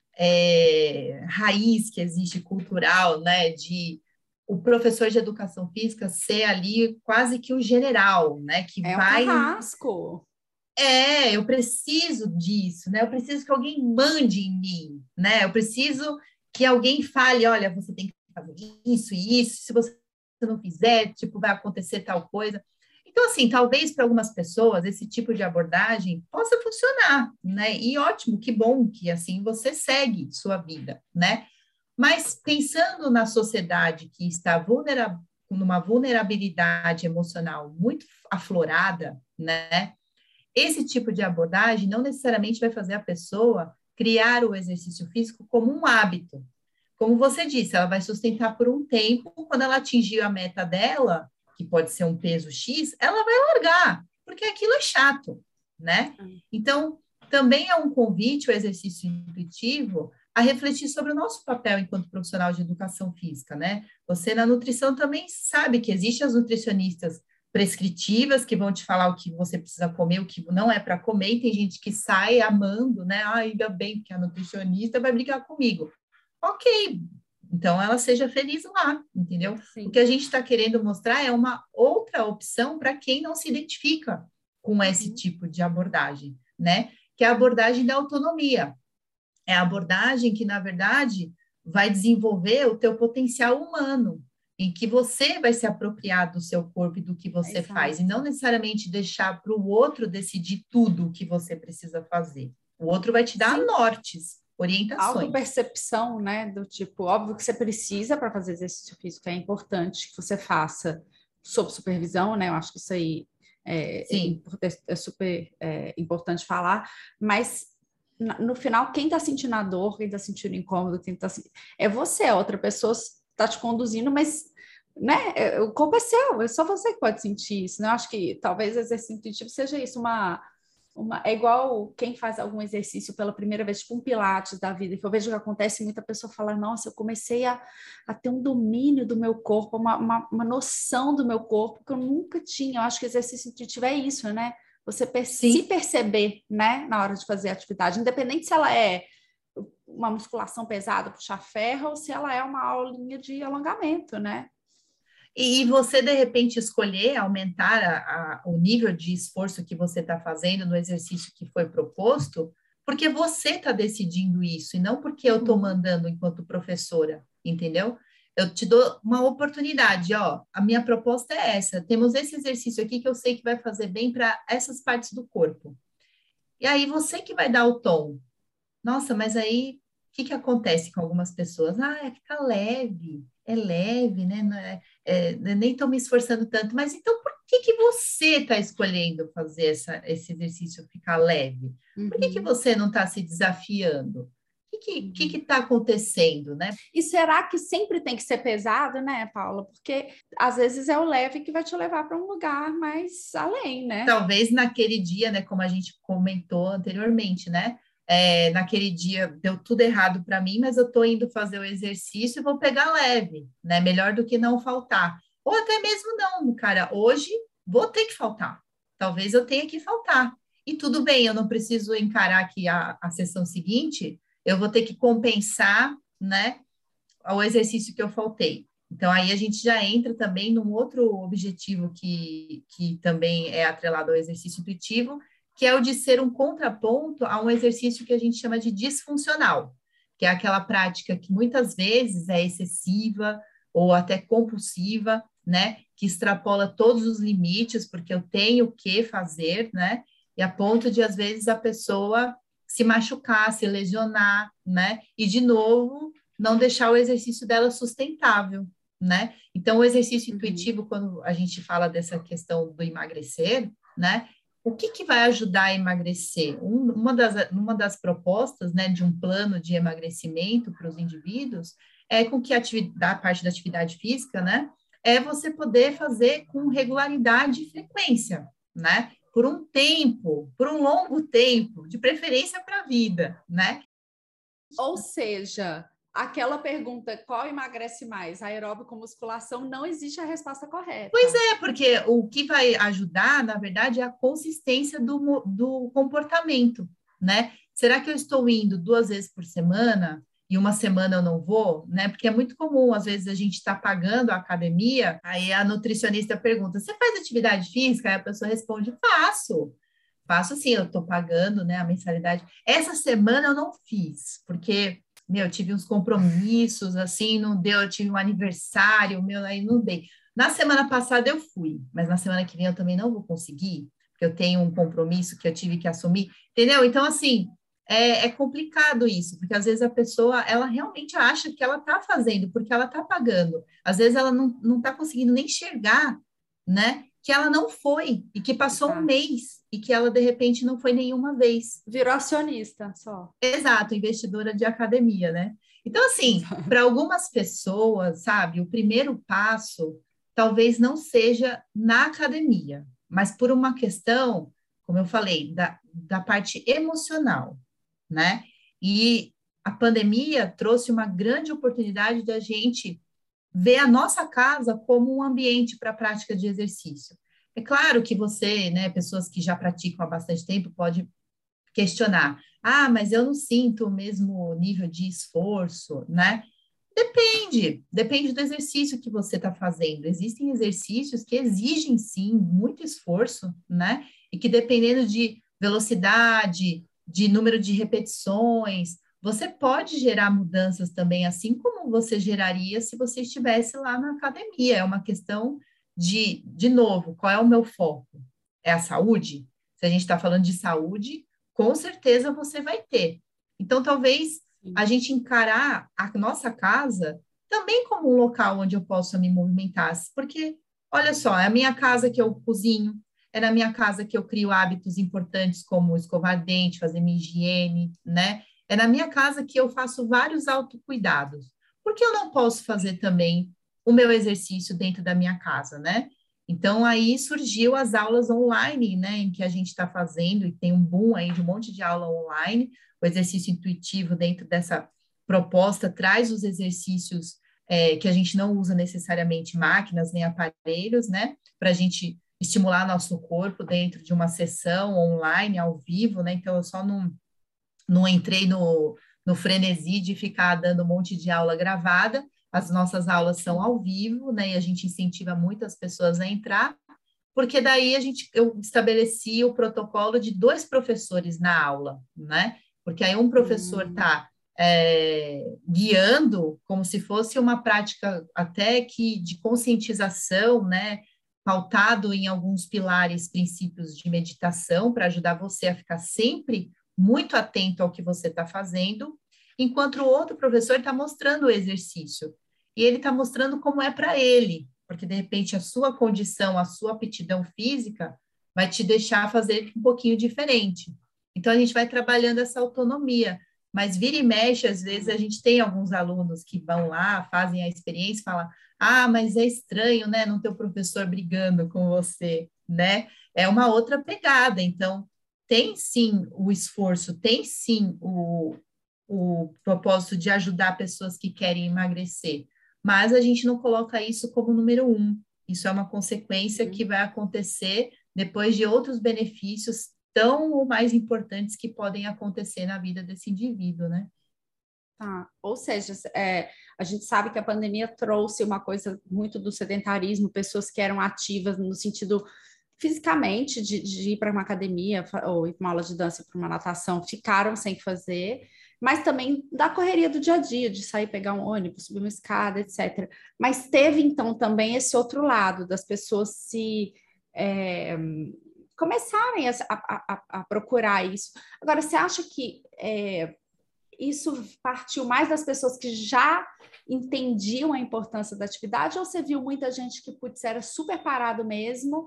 é, raiz que existe cultural, né, de o professor de educação física ser ali quase que o general, né, que É um vai, carrasco. é, eu preciso disso, né, eu preciso que alguém mande em mim, né, eu preciso que alguém fale, olha, você tem que fazer isso e isso, se você não fizer, tipo, vai acontecer tal coisa. Então, assim, talvez para algumas pessoas esse tipo de abordagem possa funcionar, né? E ótimo, que bom que assim você segue sua vida, né? Mas pensando na sociedade que está vulnera numa vulnerabilidade emocional muito aflorada, né? Esse tipo de abordagem não necessariamente vai fazer a pessoa criar o exercício físico como um hábito. Como você disse, ela vai sustentar por um tempo, quando ela atingir a meta dela, que pode ser um peso X, ela vai largar, porque aquilo é chato, né? Então, também é um convite, o exercício intuitivo, a refletir sobre o nosso papel enquanto profissional de educação física, né? Você na nutrição também sabe que existem as nutricionistas prescritivas que vão te falar o que você precisa comer, o que não é para comer, e tem gente que sai amando, né? Ah, ainda bem que a nutricionista vai brigar comigo. Ok, então ela seja feliz lá, entendeu? O Sim. que a gente está querendo mostrar é uma outra opção para quem não se identifica com esse Uhum. tipo de abordagem, né? Que é a abordagem da autonomia. É a abordagem que, na verdade, vai desenvolver o teu potencial humano, em que você vai se apropriar do seu corpo e do que você Exato. faz, e não necessariamente deixar para o outro decidir tudo o que você precisa fazer, O outro vai te dar Sim. nortes, orientações. Autopercepção, né? Do tipo, óbvio que você precisa para fazer exercício físico, é importante que você faça sob supervisão, né? Eu acho que isso aí é, Sim. é, é super é, importante falar, mas no final, quem está sentindo a dor, quem está sentindo incômodo, quem tá, é você, a outra pessoa está te conduzindo, mas né, o corpo é seu, é só você que pode sentir isso, né? Eu acho que talvez o exercício intuitivo seja isso, uma, uma, é igual quem faz algum exercício pela primeira vez, tipo um pilates da vida, que eu vejo que acontece, muita pessoa fala, nossa, eu comecei a, a ter um domínio do meu corpo, uma, uma, uma noção do meu corpo que eu nunca tinha. Eu acho que exercício intuitivo é isso, né? Você per se perceber, né, na hora de fazer a atividade, independente se ela é uma musculação pesada, puxar ferro, ou se ela é uma aulinha de alongamento, né? E você, de repente, escolher aumentar a, a, o nível de esforço que você está fazendo no exercício que foi proposto, porque você está decidindo isso, e não porque eu estou mandando enquanto professora, entendeu? Eu te dou uma oportunidade, ó, a minha proposta é essa, temos esse exercício aqui que eu sei que vai fazer bem para essas partes do corpo. E aí você que vai dar o tom. Nossa, mas aí, o que que acontece com algumas pessoas? Ah, é que tá leve, é leve, né? Não é, é, nem estou me esforçando tanto, mas então por que que você está escolhendo fazer essa, esse exercício ficar leve? Por que que Uhum. você não está se desafiando? O que que que está acontecendo, né? E será que sempre tem que ser pesado, né, Paula? Porque às vezes é o leve que vai te levar para um lugar mais além, né? Talvez naquele dia, né, como a gente comentou anteriormente, né? É, naquele dia deu tudo errado para mim, mas eu estou indo fazer o exercício e vou pegar leve, né? Melhor do que não faltar. Ou até mesmo não, cara, hoje vou ter que faltar. Talvez eu tenha que faltar. E tudo bem, eu não preciso encarar que a, a sessão seguinte, eu vou ter que compensar, né, o exercício que eu faltei. Então, aí a gente já entra também num outro objetivo que, que também é atrelado ao exercício intuitivo, que é o de ser um contraponto a um exercício que a gente chama de disfuncional, que é aquela prática que muitas vezes é excessiva ou até compulsiva, né? Que extrapola todos os limites, porque eu tenho que fazer, né? E a ponto de, às vezes, a pessoa se machucar, se lesionar, né? E, de novo, não deixar o exercício dela sustentável, né? Então, o exercício intuitivo, uhum. Quando a gente fala dessa questão do emagrecer, né? O que, que vai ajudar a emagrecer? Um, uma, das, uma das propostas, né, de um plano de emagrecimento para os indivíduos é com que a, atividade, a parte da atividade física, né, é você poder fazer com regularidade e frequência, né? Por um tempo, por um longo tempo, de preferência para a vida, né? Ou seja, aquela pergunta, qual emagrece mais, aeróbico ou musculação, não existe a resposta correta. Pois é, porque o que vai ajudar, na verdade, é a consistência do, do comportamento, né? Será que eu estou indo duas vezes por semana e uma semana eu não vou, né? Porque é muito comum, às vezes, a gente está pagando a academia, aí a nutricionista pergunta, você faz atividade física? Aí a pessoa responde, faço. Faço sim, eu estou pagando, né, a mensalidade. Essa semana eu não fiz, porque, meu, eu tive uns compromissos, assim, não deu, eu tive um aniversário, meu, aí não dei. Na semana passada eu fui, mas na semana que vem eu também não vou conseguir, porque eu tenho um compromisso que eu tive que assumir, entendeu? Então, assim, é, é complicado isso, porque às vezes a pessoa, ela realmente acha que ela está fazendo, porque ela está pagando. Às vezes ela não, não está conseguindo nem enxergar, né? Que ela não foi, e que passou tá. um mês, e que ela, de repente, não foi nenhuma vez. Virou acionista só. Exato, investidora de academia, né? Então, assim, para algumas pessoas, sabe, o primeiro passo talvez não seja na academia, mas por uma questão, como eu falei, da, da parte emocional, né? E a pandemia trouxe uma grande oportunidade da gente ver a nossa casa como um ambiente para a prática de exercício. É claro que você, né, pessoas que já praticam há bastante tempo, pode questionar, ah, mas eu não sinto o mesmo nível de esforço, né? Depende, depende do exercício que você está fazendo. Existem exercícios que exigem, sim, muito esforço, né? E que dependendo de velocidade, de número de repetições, você pode gerar mudanças também, assim como você geraria se você estivesse lá na academia. É uma questão de, de novo, qual é o meu foco? É a saúde? Se a gente está falando de saúde, com certeza você vai ter. Então, talvez a gente encarar a nossa casa também como um local onde eu possa me movimentar, porque, olha só, é a minha casa que eu cozinho, é na minha casa que eu crio hábitos importantes como escovar dente, fazer minha higiene, né? É na minha casa que eu faço vários autocuidados. Por que eu não posso fazer também o meu exercício dentro da minha casa, né? Então, aí surgiu as aulas online, né, em que a gente está fazendo, e tem um boom aí de um monte de aula online. O exercício intuitivo dentro dessa proposta traz os exercícios é, que a gente não usa necessariamente máquinas nem aparelhos, né, para a gente estimular nosso corpo dentro de uma sessão online, ao vivo, né, então eu só não, não entrei no, no frenesi de ficar dando um monte de aula gravada. As nossas aulas são ao vivo, né, e a gente incentiva muitas pessoas a entrar, porque daí a gente, eu estabeleci o protocolo de dois professores na aula, né, porque aí um professor está é, guiando como se fosse uma prática até que de conscientização, né, pautado em alguns pilares, princípios de meditação, para ajudar você a ficar sempre muito atento ao que você está fazendo, enquanto o outro professor está mostrando o exercício. E ele está mostrando como é para ele, porque, de repente, a sua condição, a sua aptidão física vai te deixar fazer um pouquinho diferente. Então, a gente vai trabalhando essa autonomia. Mas vira e mexe, às vezes, a gente tem alguns alunos que vão lá, fazem a experiência e falam, ah, mas é estranho, né, não ter o professor brigando com você, né? É uma outra pegada. Então, tem sim o esforço, tem sim o, o propósito de ajudar pessoas que querem emagrecer, mas a gente não coloca isso como número um. Isso é uma consequência que vai acontecer depois de outros benefícios tão ou mais importantes que podem acontecer na vida desse indivíduo, né? Ah, ou seja, é, a gente sabe que a pandemia trouxe uma coisa muito do sedentarismo, pessoas que eram ativas no sentido fisicamente de, de ir para uma academia ou ir para uma aula de dança, para uma natação, ficaram sem fazer, mas também da correria do dia a dia, de sair, pegar um ônibus, subir uma escada, etcétera. Mas teve, então, também esse outro lado das pessoas se... É, começarem a, a, a, procurar isso. Agora, você acha que é, isso partiu mais das pessoas que já entendiam a importância da atividade, ou você viu muita gente que, putz, era super parado mesmo,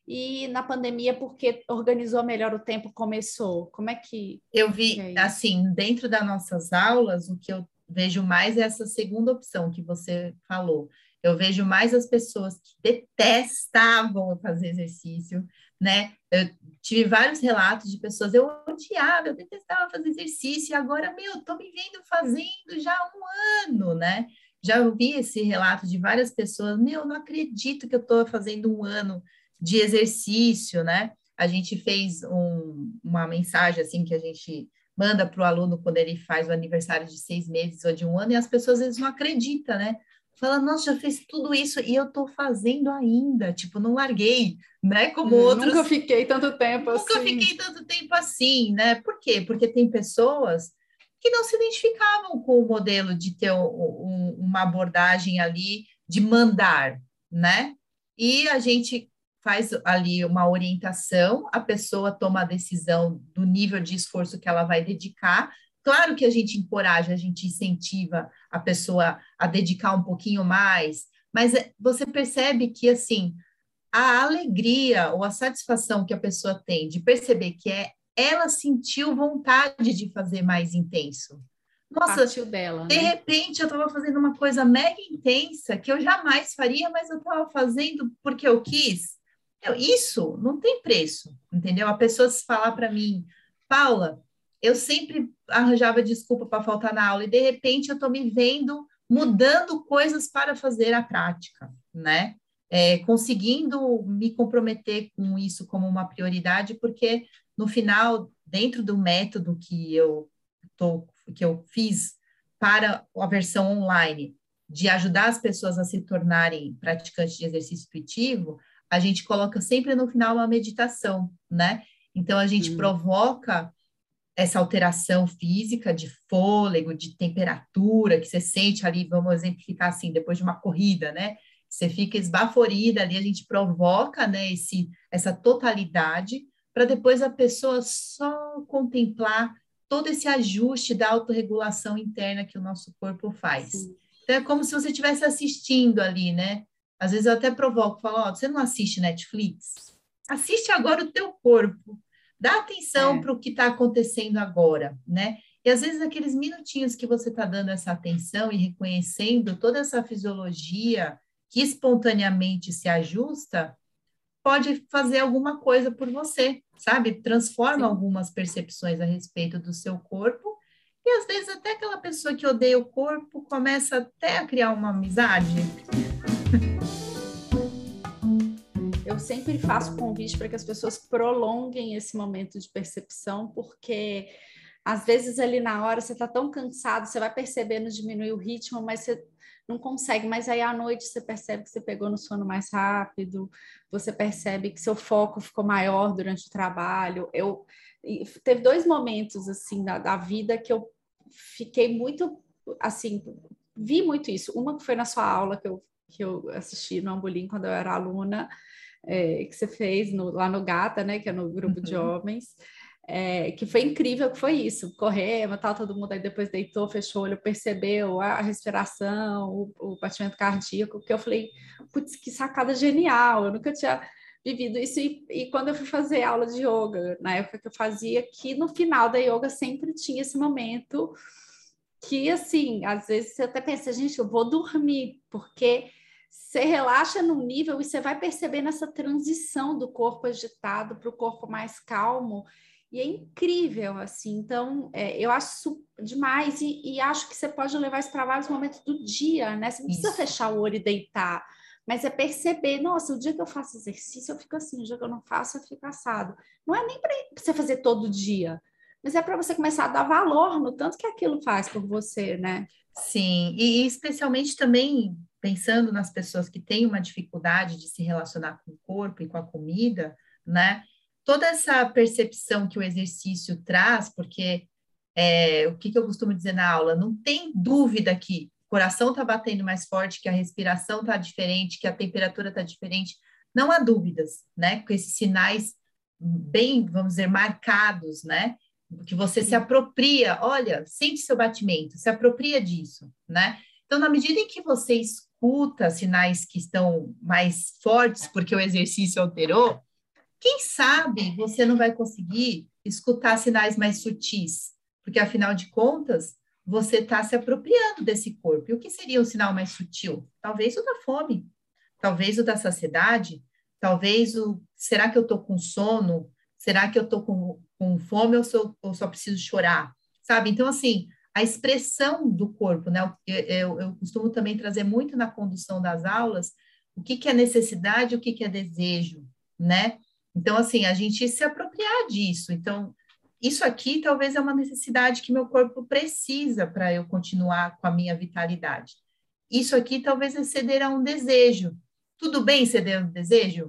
e na pandemia, porque organizou melhor o tempo, começou? Como é que... Eu vi, é assim, dentro das nossas aulas, o que eu vejo mais é essa segunda opção que você falou. Eu vejo mais as pessoas que detestavam fazer exercício, né? Eu tive vários relatos de pessoas, eu odiava, eu detestava fazer exercício, e agora, meu, tô me vendo fazendo já há um ano, né? Já ouvi esse relato de várias pessoas, meu, não acredito que eu tô fazendo um ano de exercício, né? A gente fez um, uma mensagem, assim, que a gente manda para o aluno quando ele faz o aniversário de seis meses ou de um ano, e as pessoas às vezes não acreditam, né? Fala, nossa, já fez tudo isso e eu estou fazendo ainda, tipo, não larguei, né? Como hum, outros. Nunca fiquei tanto tempo Nunca assim. fiquei tanto tempo assim, né? Por quê? Porque tem pessoas que não se identificavam com o modelo de ter um, um, uma abordagem ali de mandar, né? E a gente faz ali uma orientação, a pessoa toma a decisão do nível de esforço que ela vai dedicar. Claro que a gente encoraja, a gente incentiva a pessoa a dedicar um pouquinho mais, mas você percebe que, assim, a alegria ou a satisfação que a pessoa tem de perceber que é, ela sentiu vontade de fazer mais intenso. Nossa, partiu dela, de né? repente eu estava fazendo uma coisa mega intensa que eu jamais faria, mas eu estava fazendo porque eu quis. Eu, isso não tem preço, entendeu? A pessoa se falar para mim, Paula, eu sempre arranjava desculpa para faltar na aula e de repente eu estou me vendo mudando coisas para fazer a prática, né? É, conseguindo me comprometer com isso como uma prioridade, porque no final, dentro do método que eu tô, que eu fiz para a versão online, de ajudar as pessoas a se tornarem praticantes de exercício intuitivo, a gente coloca sempre no final uma meditação, né? Então, a gente hum. provoca essa alteração física de fôlego, de temperatura, que você sente ali, vamos exemplificar assim, depois de uma corrida, né? Você fica esbaforida ali, a gente provoca, né, esse, essa totalidade, para depois a pessoa só contemplar todo esse ajuste da autorregulação interna que o nosso corpo faz. Sim. Então, é como se você estivesse assistindo ali, né? Às vezes eu até provoco, falo, ó, você não assiste Netflix? Assiste agora o teu corpo. Dá atenção é. para o que está acontecendo agora, né? E às vezes aqueles minutinhos que você está dando essa atenção e reconhecendo toda essa fisiologia que espontaneamente se ajusta, pode fazer alguma coisa por você, sabe? Transforma Sim. algumas percepções a respeito do seu corpo. E às vezes até aquela pessoa que odeia o corpo começa até a criar uma amizade. Eu sempre faço convite para que as pessoas prolonguem esse momento de percepção, porque às vezes ali na hora você está tão cansado, você vai percebendo diminuir o ritmo, mas você não consegue. Mas aí à noite você percebe que você pegou no sono mais rápido, você percebe que seu foco ficou maior durante o trabalho. Eu teve dois momentos assim da, da vida que eu fiquei muito assim, vi muito isso. Uma que foi na sua aula que eu, que eu assisti no Ambolim quando eu era aluna, é, que você fez no, lá no Gata, né, que é no grupo uhum. de homens. É, que foi incrível, que foi isso, corremos, tal, todo mundo aí depois deitou, fechou o olho, percebeu a respiração, o, o batimento cardíaco, que eu falei, putz, que sacada genial, eu nunca tinha vivido isso, e, e quando eu fui fazer aula de yoga, na época que eu fazia, que no final da yoga sempre tinha esse momento que, assim, às vezes você até pensa, gente, eu vou dormir, porque você relaxa num nível e você vai percebendo essa transição do corpo agitado para o corpo mais calmo. E é incrível, assim, então é, eu acho demais e, e acho que você pode levar isso para vários momentos do dia, né? Você não precisa isso. fechar o olho e deitar, mas é perceber, nossa, o dia que eu faço exercício eu fico assim, o dia que eu não faço eu fico assado. Não é nem para você fazer todo dia, mas é para você começar a dar valor no tanto que aquilo faz por você, né? Sim, e, e especialmente também pensando nas pessoas que têm uma dificuldade de se relacionar com o corpo e com a comida, né? Toda essa percepção que o exercício traz, porque é, o que, que eu costumo dizer na aula, não tem dúvida que o coração está batendo mais forte, que a respiração está diferente, que a temperatura está diferente, não há dúvidas, né? Com esses sinais bem, vamos dizer, marcados, né? Que você Sim. se apropria, olha, sente seu batimento, se apropria disso, né? Então, na medida em que você escuta sinais que estão mais fortes, porque o exercício alterou, quem sabe você não vai conseguir escutar sinais mais sutis, porque, afinal de contas, você está se apropriando desse corpo. E o que seria o sinal mais sutil? Talvez o da fome, talvez o da saciedade, talvez o... Será que eu estou com sono? Será que eu estou com, com fome ou, sou, ou só preciso chorar? Sabe? Então, assim, a expressão do corpo, né? Eu, eu, eu costumo também trazer muito na condução das aulas o que, que é necessidade e o que, que é desejo, né? Então, assim, a gente se apropriar disso. Então, isso aqui talvez é uma necessidade que meu corpo precisa para eu continuar com a minha vitalidade. Isso aqui talvez é ceder a um desejo. Tudo bem ceder a um desejo?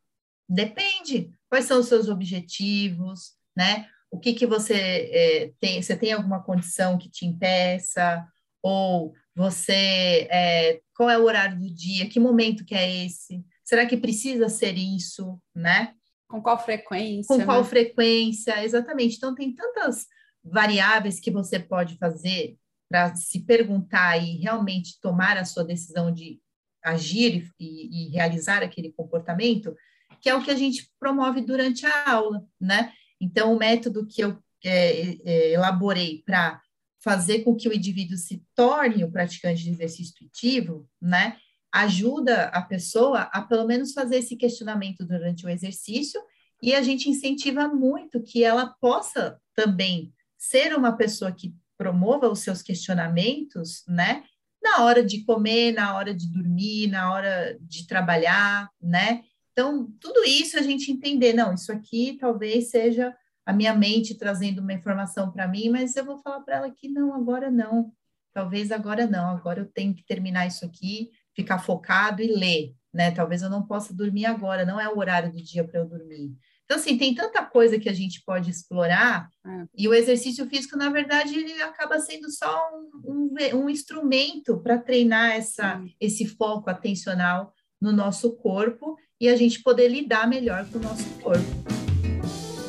Depende. Quais são os seus objetivos, né? O que que você é, tem? Você tem alguma condição que te impeça? Ou você, é, qual é o horário do dia? Que momento que é esse? Será que precisa ser isso, né? Com qual frequência? Com qual né? frequência, exatamente. Então, tem tantas variáveis que você pode fazer para se perguntar e realmente tomar a sua decisão de agir e, e realizar aquele comportamento, que é o que a gente promove durante a aula, né? Então, o método que eu é, é, elaborei para fazer com que o indivíduo se torne o praticante de exercício intuitivo, né? Ajuda a pessoa a, pelo menos, fazer esse questionamento durante o exercício e a gente incentiva muito que ela possa também ser uma pessoa que promova os seus questionamentos, né? Na hora de comer, na hora de dormir, na hora de trabalhar, né? Então, tudo isso a gente entender, não, isso aqui talvez seja a minha mente trazendo uma informação para mim, mas eu vou falar para ela que não, agora não, talvez agora não, agora eu tenho que terminar isso aqui, ficar focado e ler, né? Talvez eu não possa dormir agora, não é o horário do dia para eu dormir. Então, assim, tem tanta coisa que a gente pode explorar, é. E o exercício físico, na verdade, ele acaba sendo só um, um, um instrumento para treinar essa, esse foco atencional no nosso corpo e a gente poder lidar melhor com o nosso corpo.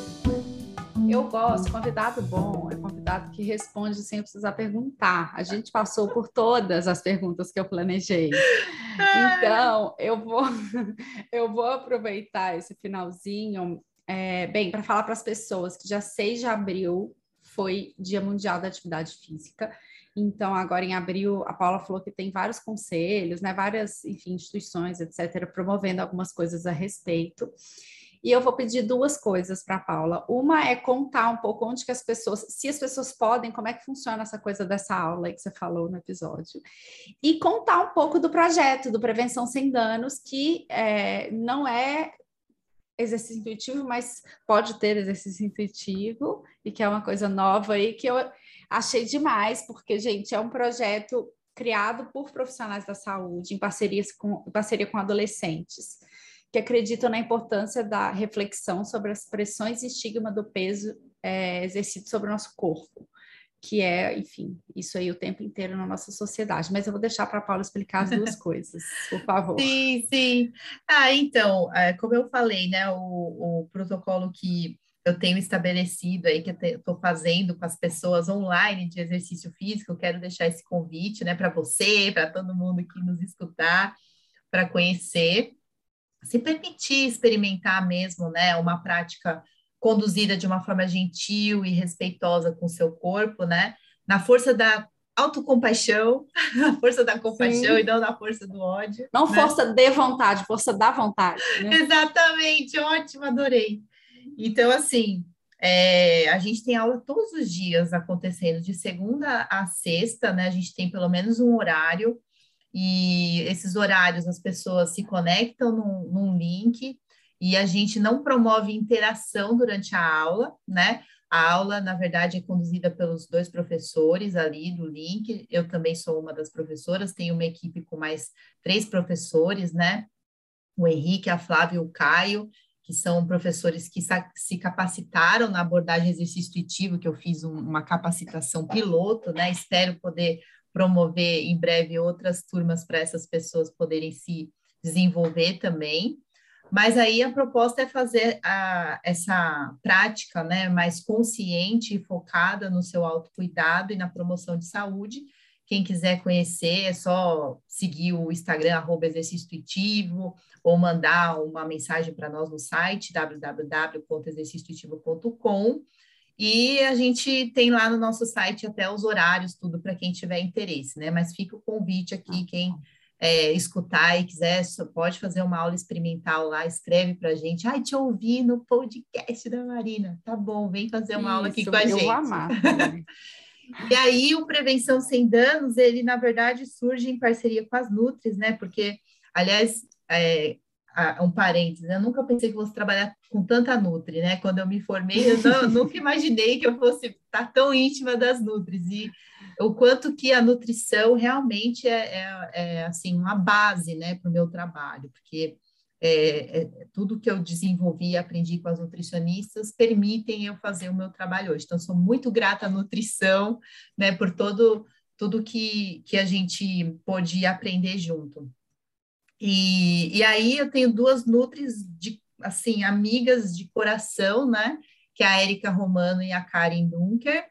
Eu gosto, convidado bom é convidado que responde sem precisar perguntar. A gente passou por todas as perguntas que eu planejei. Então, eu vou, eu vou aproveitar esse finalzinho, é, bem, para falar para as pessoas que dia seis de abril foi Dia Mundial da Atividade Física. Então, agora em abril, a Paula falou que tem vários conselhos, né, várias, enfim, instituições, etcétera, promovendo algumas coisas a respeito. E eu vou pedir duas coisas para a Paula. Uma é contar um pouco onde que as pessoas, se as pessoas podem, como é que funciona essa coisa dessa aula aí que você falou no episódio. E contar um pouco do projeto, do Prevenção Sem Danos, que é, não é exercício intuitivo, mas pode ter exercício intuitivo, e que é uma coisa nova aí que eu achei demais, porque, gente, é um projeto criado por profissionais da saúde, em, parcerias com, em parceria com adolescentes, que acreditam na importância da reflexão sobre as pressões e estigma do peso é, exercido sobre o nosso corpo, que é, enfim, isso aí o tempo inteiro na nossa sociedade. Mas eu vou deixar para a Paula explicar as duas coisas, por favor. Sim, sim. Ah, então, é, como eu falei, né, o, o protocolo que eu tenho estabelecido aí, que eu estou fazendo com as pessoas online de exercício físico, eu quero deixar esse convite, né, para você, para todo mundo que nos escutar, para conhecer, se permitir experimentar mesmo, né, uma prática conduzida de uma forma gentil e respeitosa com o seu corpo, né, na força da autocompaixão, na força da compaixão Sim. e não na força do ódio. Não né? força de vontade, força da vontade. Né? Exatamente, ótimo, adorei. Então, assim, é, a gente tem aula todos os dias acontecendo, de segunda a sexta, né? A gente tem pelo menos um horário, e esses horários as pessoas se conectam num, num link, e a gente não promove interação durante a aula, né? A aula, na verdade, é conduzida pelos dois professores ali do link. Eu também sou uma das professoras, tenho uma equipe com mais três professores, né? O Henrique, a Flávia e o Caio, que são professores que se capacitaram na abordagem exercício intuitivo, que eu fiz um, uma capacitação piloto, né? Espero poder promover em breve outras turmas para essas pessoas poderem se desenvolver também. Mas aí a proposta é fazer a, essa prática, né, mais consciente e focada no seu autocuidado e na promoção de saúde. Quem quiser conhecer, é só seguir o Instagram, arroba exercício intuitivo, ou mandar uma mensagem para nós no site, w w w ponto exercício intuitivo ponto com. E a gente tem lá no nosso site até os horários, tudo para quem tiver interesse, né? Mas fica o convite aqui, quem é, escutar e quiser, pode fazer uma aula experimental lá, escreve para a gente. Ai, te ouvi no podcast da Marina. Tá bom, vem fazer uma Isso, aula aqui com a eu gente. Eu vou amar também. E aí, o Prevenção Sem Danos, ele, na verdade, surge em parceria com as Nutris, né? Porque, aliás, é, um parênteses, eu nunca pensei que fosse trabalhar com tanta Nutri, né? Quando eu me formei, eu não, nunca imaginei que eu fosse estar tão íntima das Nutris. E o quanto que a nutrição realmente é, é, é assim, uma base, né, para o meu trabalho, porque é, é, tudo que eu desenvolvi e aprendi com as nutricionistas permitem eu fazer o meu trabalho hoje. Então, sou muito grata à nutrição, né, por todo, tudo que, que a gente pôde aprender junto. E, e aí eu tenho duas nutris, de, assim, amigas de coração, né, que é a Érica Romano e a Karen Dunker,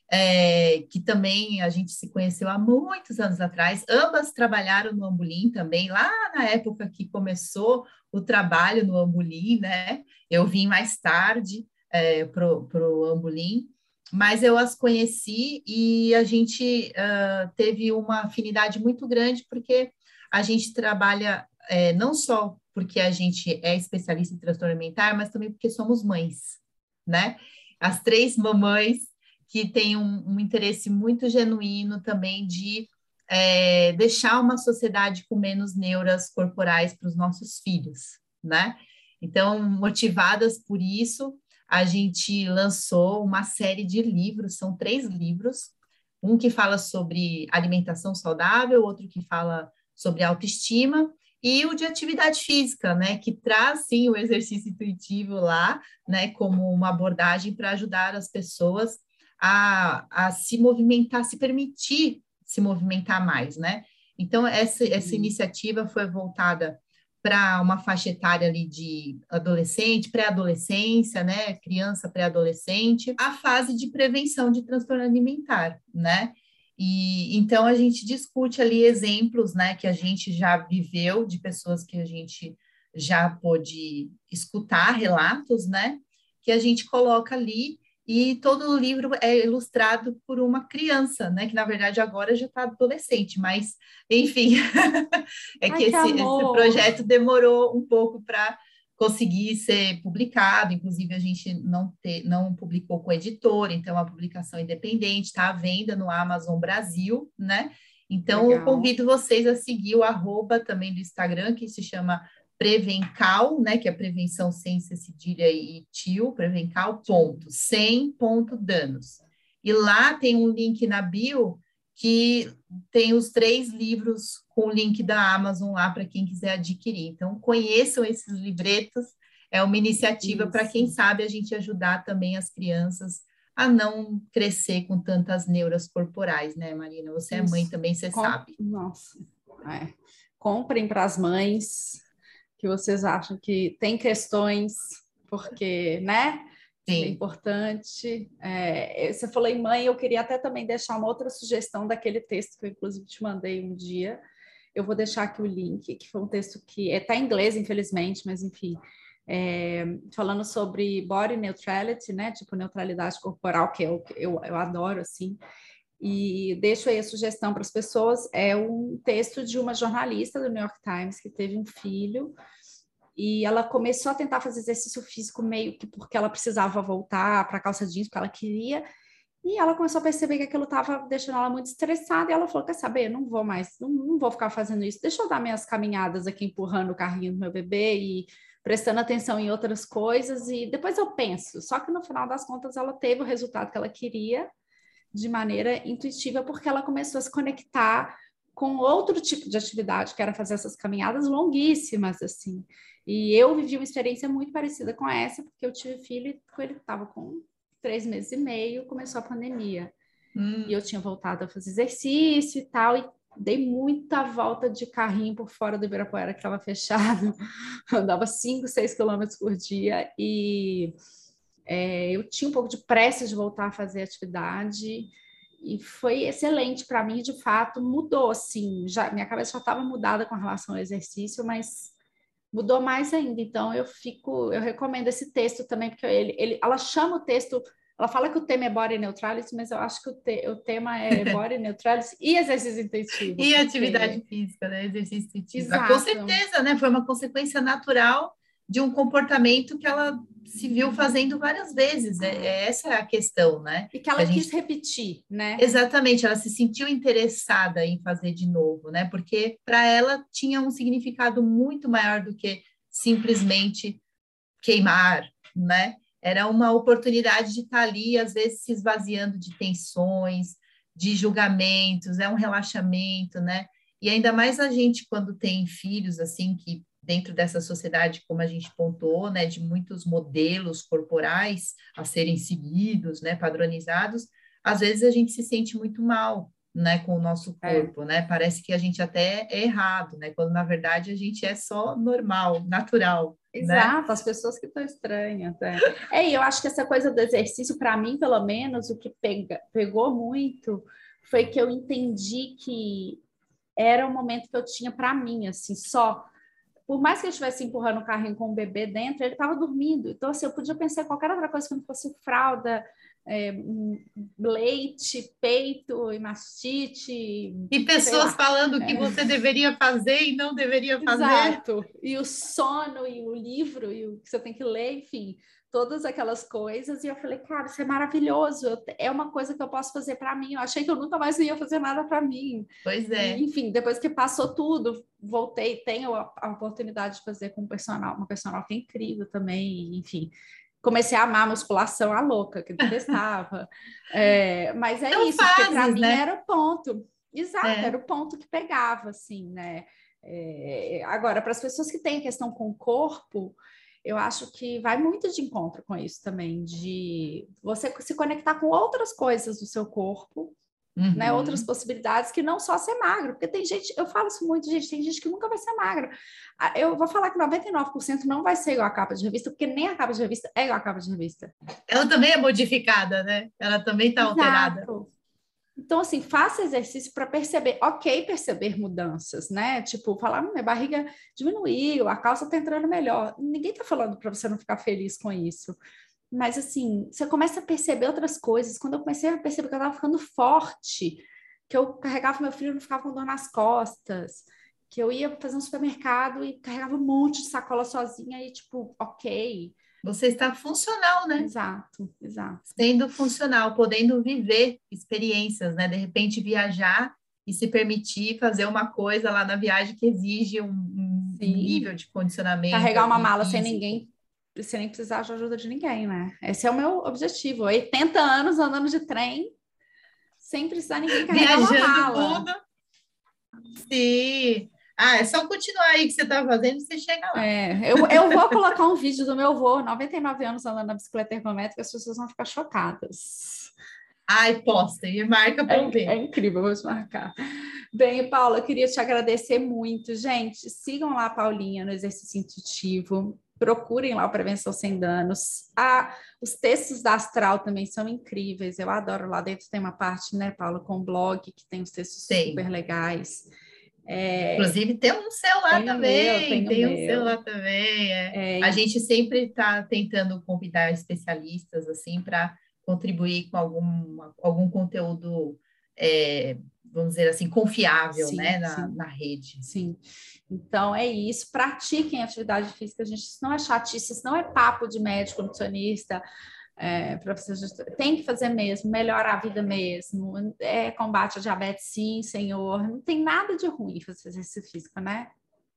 é, que também a gente se conheceu há muitos anos atrás. Ambas trabalharam no Ambulim também, lá na época que começou o trabalho no Ambulim, né? Eu vim mais tarde é, para o Ambulim, mas eu as conheci e a gente uh, teve uma afinidade muito grande, porque a gente trabalha é, não só porque a gente é especialista em transtorno alimentar, mas também porque somos mães, né? As três mamães que tem um, um interesse muito genuíno também de é, deixar uma sociedade com menos neuras corporais para os nossos filhos, né? Então, motivadas por isso, a gente lançou uma série de livros, são três livros, um que fala sobre alimentação saudável, outro que fala sobre autoestima, e o de atividade física, né, que traz, sim, o exercício intuitivo lá, né, como uma abordagem para ajudar as pessoas A, a se movimentar, se permitir se movimentar mais, né? Então, essa, essa iniciativa foi voltada para uma faixa etária ali de adolescente, pré-adolescência, né, criança pré-adolescente, a fase de prevenção de transtorno alimentar, né? E então a gente discute ali exemplos, né, que a gente já viveu de pessoas que a gente já pôde escutar relatos, né, que a gente coloca ali. E todo o livro é ilustrado por uma criança, né? Que na verdade agora já está adolescente, mas enfim, é Ai, que que esse, esse amor! projeto demorou um pouco para conseguir ser publicado. Inclusive, a gente não, te, não publicou com editora, então é uma publicação independente, está à venda no Amazon Brasil, né? Então, eu Legal. convido vocês a seguir o arroba também do Instagram, que se chama Prevencal, né, que é prevenção sem cedilha e tio, Prevencal, ponto, sem ponto danos. E lá tem um link na bio que tem os três livros com o link da Amazon lá para quem quiser adquirir. Então, conheçam esses livretos, é uma iniciativa para quem sabe a gente ajudar também as crianças a não crescer com tantas neuras corporais, né, Marina? Você Isso. é mãe também, você Com... sabe. Nossa, é. Comprem para as mães que vocês acham que tem questões, porque, né? Sim. É importante. É, você falou em mãe, eu queria até também deixar uma outra sugestão daquele texto que eu, inclusive, te mandei um dia. Eu vou deixar aqui o link, que foi um texto que está em inglês, infelizmente, mas enfim, é, falando sobre body neutrality, né? Tipo, neutralidade corporal, que eu, eu, eu adoro, assim. E deixo aí a sugestão para as pessoas. É um texto de uma jornalista do New York Times que teve um filho e ela começou a tentar fazer exercício físico meio que porque ela precisava voltar para a calça jeans, porque ela queria, e ela começou a perceber que aquilo estava deixando ela muito estressada, e ela falou, quer saber, não vou mais, não, não vou ficar fazendo isso, deixa eu dar minhas caminhadas aqui, empurrando o carrinho do meu bebê e prestando atenção em outras coisas, e depois eu penso. Só que no final das contas ela teve o resultado que ela queria, de maneira intuitiva, porque ela começou a se conectar com outro tipo de atividade, que era fazer essas caminhadas longuíssimas, assim. E eu vivi uma experiência muito parecida com essa, porque eu tive filho e ele estava com três meses e meio, começou a pandemia. Hum. E eu tinha voltado a fazer exercício e tal, e dei muita volta de carrinho por fora do Ibirapuera, que estava fechado. Andava cinco, seis quilômetros por dia, e é, eu tinha um pouco de pressa de voltar a fazer atividade, e foi excelente para mim, de fato, mudou, assim, já, minha cabeça já estava mudada com relação ao exercício, mas mudou mais ainda. Então eu fico, eu recomendo esse texto também, porque ele, ele, ela chama o texto, ela fala que o tema é body neutrality, mas eu acho que o, te, o tema é body neutrality e exercício intensivo. E porque... atividade física, né? Exercício intensivo. Exato. Com certeza, né? Foi uma consequência natural de um comportamento que ela se viu fazendo várias vezes. É, essa é a questão, né? E que ela que quis gente... repetir, né? Exatamente, ela se sentiu interessada em fazer de novo, né? Porque para ela tinha um significado muito maior do que simplesmente queimar, né? Era uma oportunidade de estar ali, às vezes se esvaziando de tensões, de julgamentos, é um relaxamento, né? E ainda mais a gente quando tem filhos, assim, que dentro dessa sociedade, como a gente pontuou, né, de muitos modelos corporais a serem seguidos, né, padronizados, às vezes a gente se sente muito mal, né, com o nosso corpo, é. né? Parece que a gente até é errado, né? Quando na verdade a gente é só normal, natural. Exato, né? As pessoas que estão estranhas. É. é, e eu acho que essa coisa do exercício, para mim, pelo menos, o que pega, pegou muito foi que eu entendi que era o momento que eu tinha para mim, assim, só. Por mais que eu estivesse empurrando o carrinho com o bebê dentro, ele estava dormindo. Então, assim, eu podia pensar em qualquer outra coisa que não fosse fralda, é, leite, peito e mastite. E pessoas falando o que é. você deveria fazer e não deveria fazer. Exato. E o sono, e o livro, e o que você tem que ler, enfim, todas aquelas coisas. E eu falei, cara, isso é maravilhoso. Eu, é uma coisa que eu posso fazer para mim. Eu achei que eu nunca mais ia fazer nada para mim. Pois é. E, enfim, depois que passou tudo, voltei, tenho a, a oportunidade de fazer com um personal, uma personal que é incrível também, e, enfim. Comecei a amar a musculação à louca, que eu detestava. é, mas é São isso, fases, porque para mim né? era o ponto. Exato, é. era o ponto que pegava, assim, né? É, agora, para as pessoas que têm questão com o corpo, eu acho que vai muito de encontro com isso também, de você se conectar com outras coisas do seu corpo Uhum. Né, outras possibilidades que não só ser magro, porque tem gente, eu falo isso muito, gente, tem gente que nunca vai ser magra. Eu vou falar que noventa e nove por cento não vai ser igual a capa de revista, porque nem a capa de revista é igual a capa de revista. Ela também é modificada, né? Ela também está alterada. Então, assim, faça exercício para perceber, ok, perceber mudanças, né? Tipo, falar, minha barriga diminuiu, a calça tá entrando melhor. Ninguém tá falando para você não ficar feliz com isso. Mas, assim, você começa a perceber outras coisas. Quando eu comecei a perceber que eu estava ficando forte, que eu carregava meu filho e não ficava com dor nas costas, que eu ia fazer um supermercado e carregava um monte de sacola sozinha e, tipo, ok. Você está funcional, né? Exato, exato. Sendo funcional, podendo viver experiências, né? De repente, viajar e se permitir fazer uma coisa lá na viagem que exige um, um nível de condicionamento. Carregar uma mala físico. Sem ninguém... sem nem precisar de ajuda de ninguém, né? Esse é o meu objetivo. oitenta anos andando de trem, sem precisar ninguém carregar uma mala. Tudo. Sim. Ah, é só continuar aí que você está fazendo, você chega lá. É, eu, eu vou colocar um vídeo do meu avô, noventa e nove anos, andando na bicicleta ergométrica, as pessoas vão ficar chocadas. Ai, posta e marca para eu ver. É incrível, vou te marcar. Bem, Paula, eu queria te agradecer muito. Gente, sigam lá a Paulinha no Exercício Intuitivo. Procurem lá o Prevenção Sem Danos. Ah, os textos da Astral também são incríveis. Eu adoro. Lá dentro tem uma parte, né, Paula, com blog, que tem os textos Sim. super legais. É... Inclusive, tem um seu lá tem também. Meu, tem um meu. seu lá também. É. É... A gente sempre está tentando convidar especialistas assim para contribuir com algum, algum conteúdo, é, vamos dizer assim, confiável, sim, né, na, na rede. Sim. Então, é isso. Pratiquem atividade física, gente. Isso não é chatice, isso não é papo de médico, nutricionista. É, para você tem que fazer mesmo, melhorar a vida mesmo. É, combate a diabetes, sim, senhor. Não tem nada de ruim fazer exercício físico, né?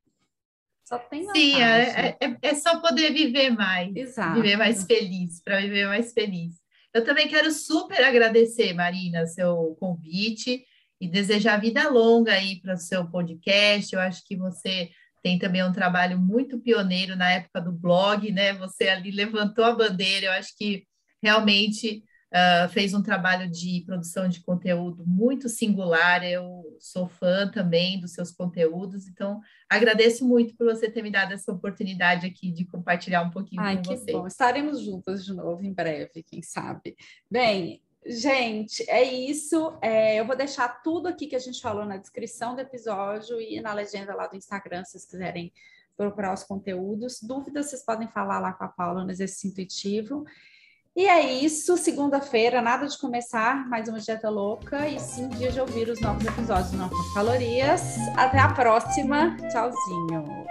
Só tem vantagem. Sim, é, é, é só poder viver mais. Exato. Viver mais feliz, para viver mais feliz. Eu também quero super agradecer, Marina, seu convite e desejar vida longa aí para o seu podcast. Eu acho que você tem também um trabalho muito pioneiro na época do blog, né? Você ali levantou a bandeira, eu acho que realmente uh, fez um trabalho de produção de conteúdo muito singular. Eu sou fã também dos seus conteúdos, então agradeço muito por você ter me dado essa oportunidade aqui de compartilhar um pouquinho Ai, com que você. Bom. Estaremos juntas de novo em breve, quem sabe. Bem, gente, é isso. É, eu vou deixar tudo aqui que a gente falou na descrição do episódio e na legenda lá do Instagram, se vocês quiserem procurar os conteúdos. Dúvidas, vocês podem falar lá com a Paula no Exercício Intuitivo. E é isso, segunda-feira, nada de começar mais uma dieta louca e sim dia de ouvir os novos episódios do Não Com Calorias. Até a próxima, tchauzinho!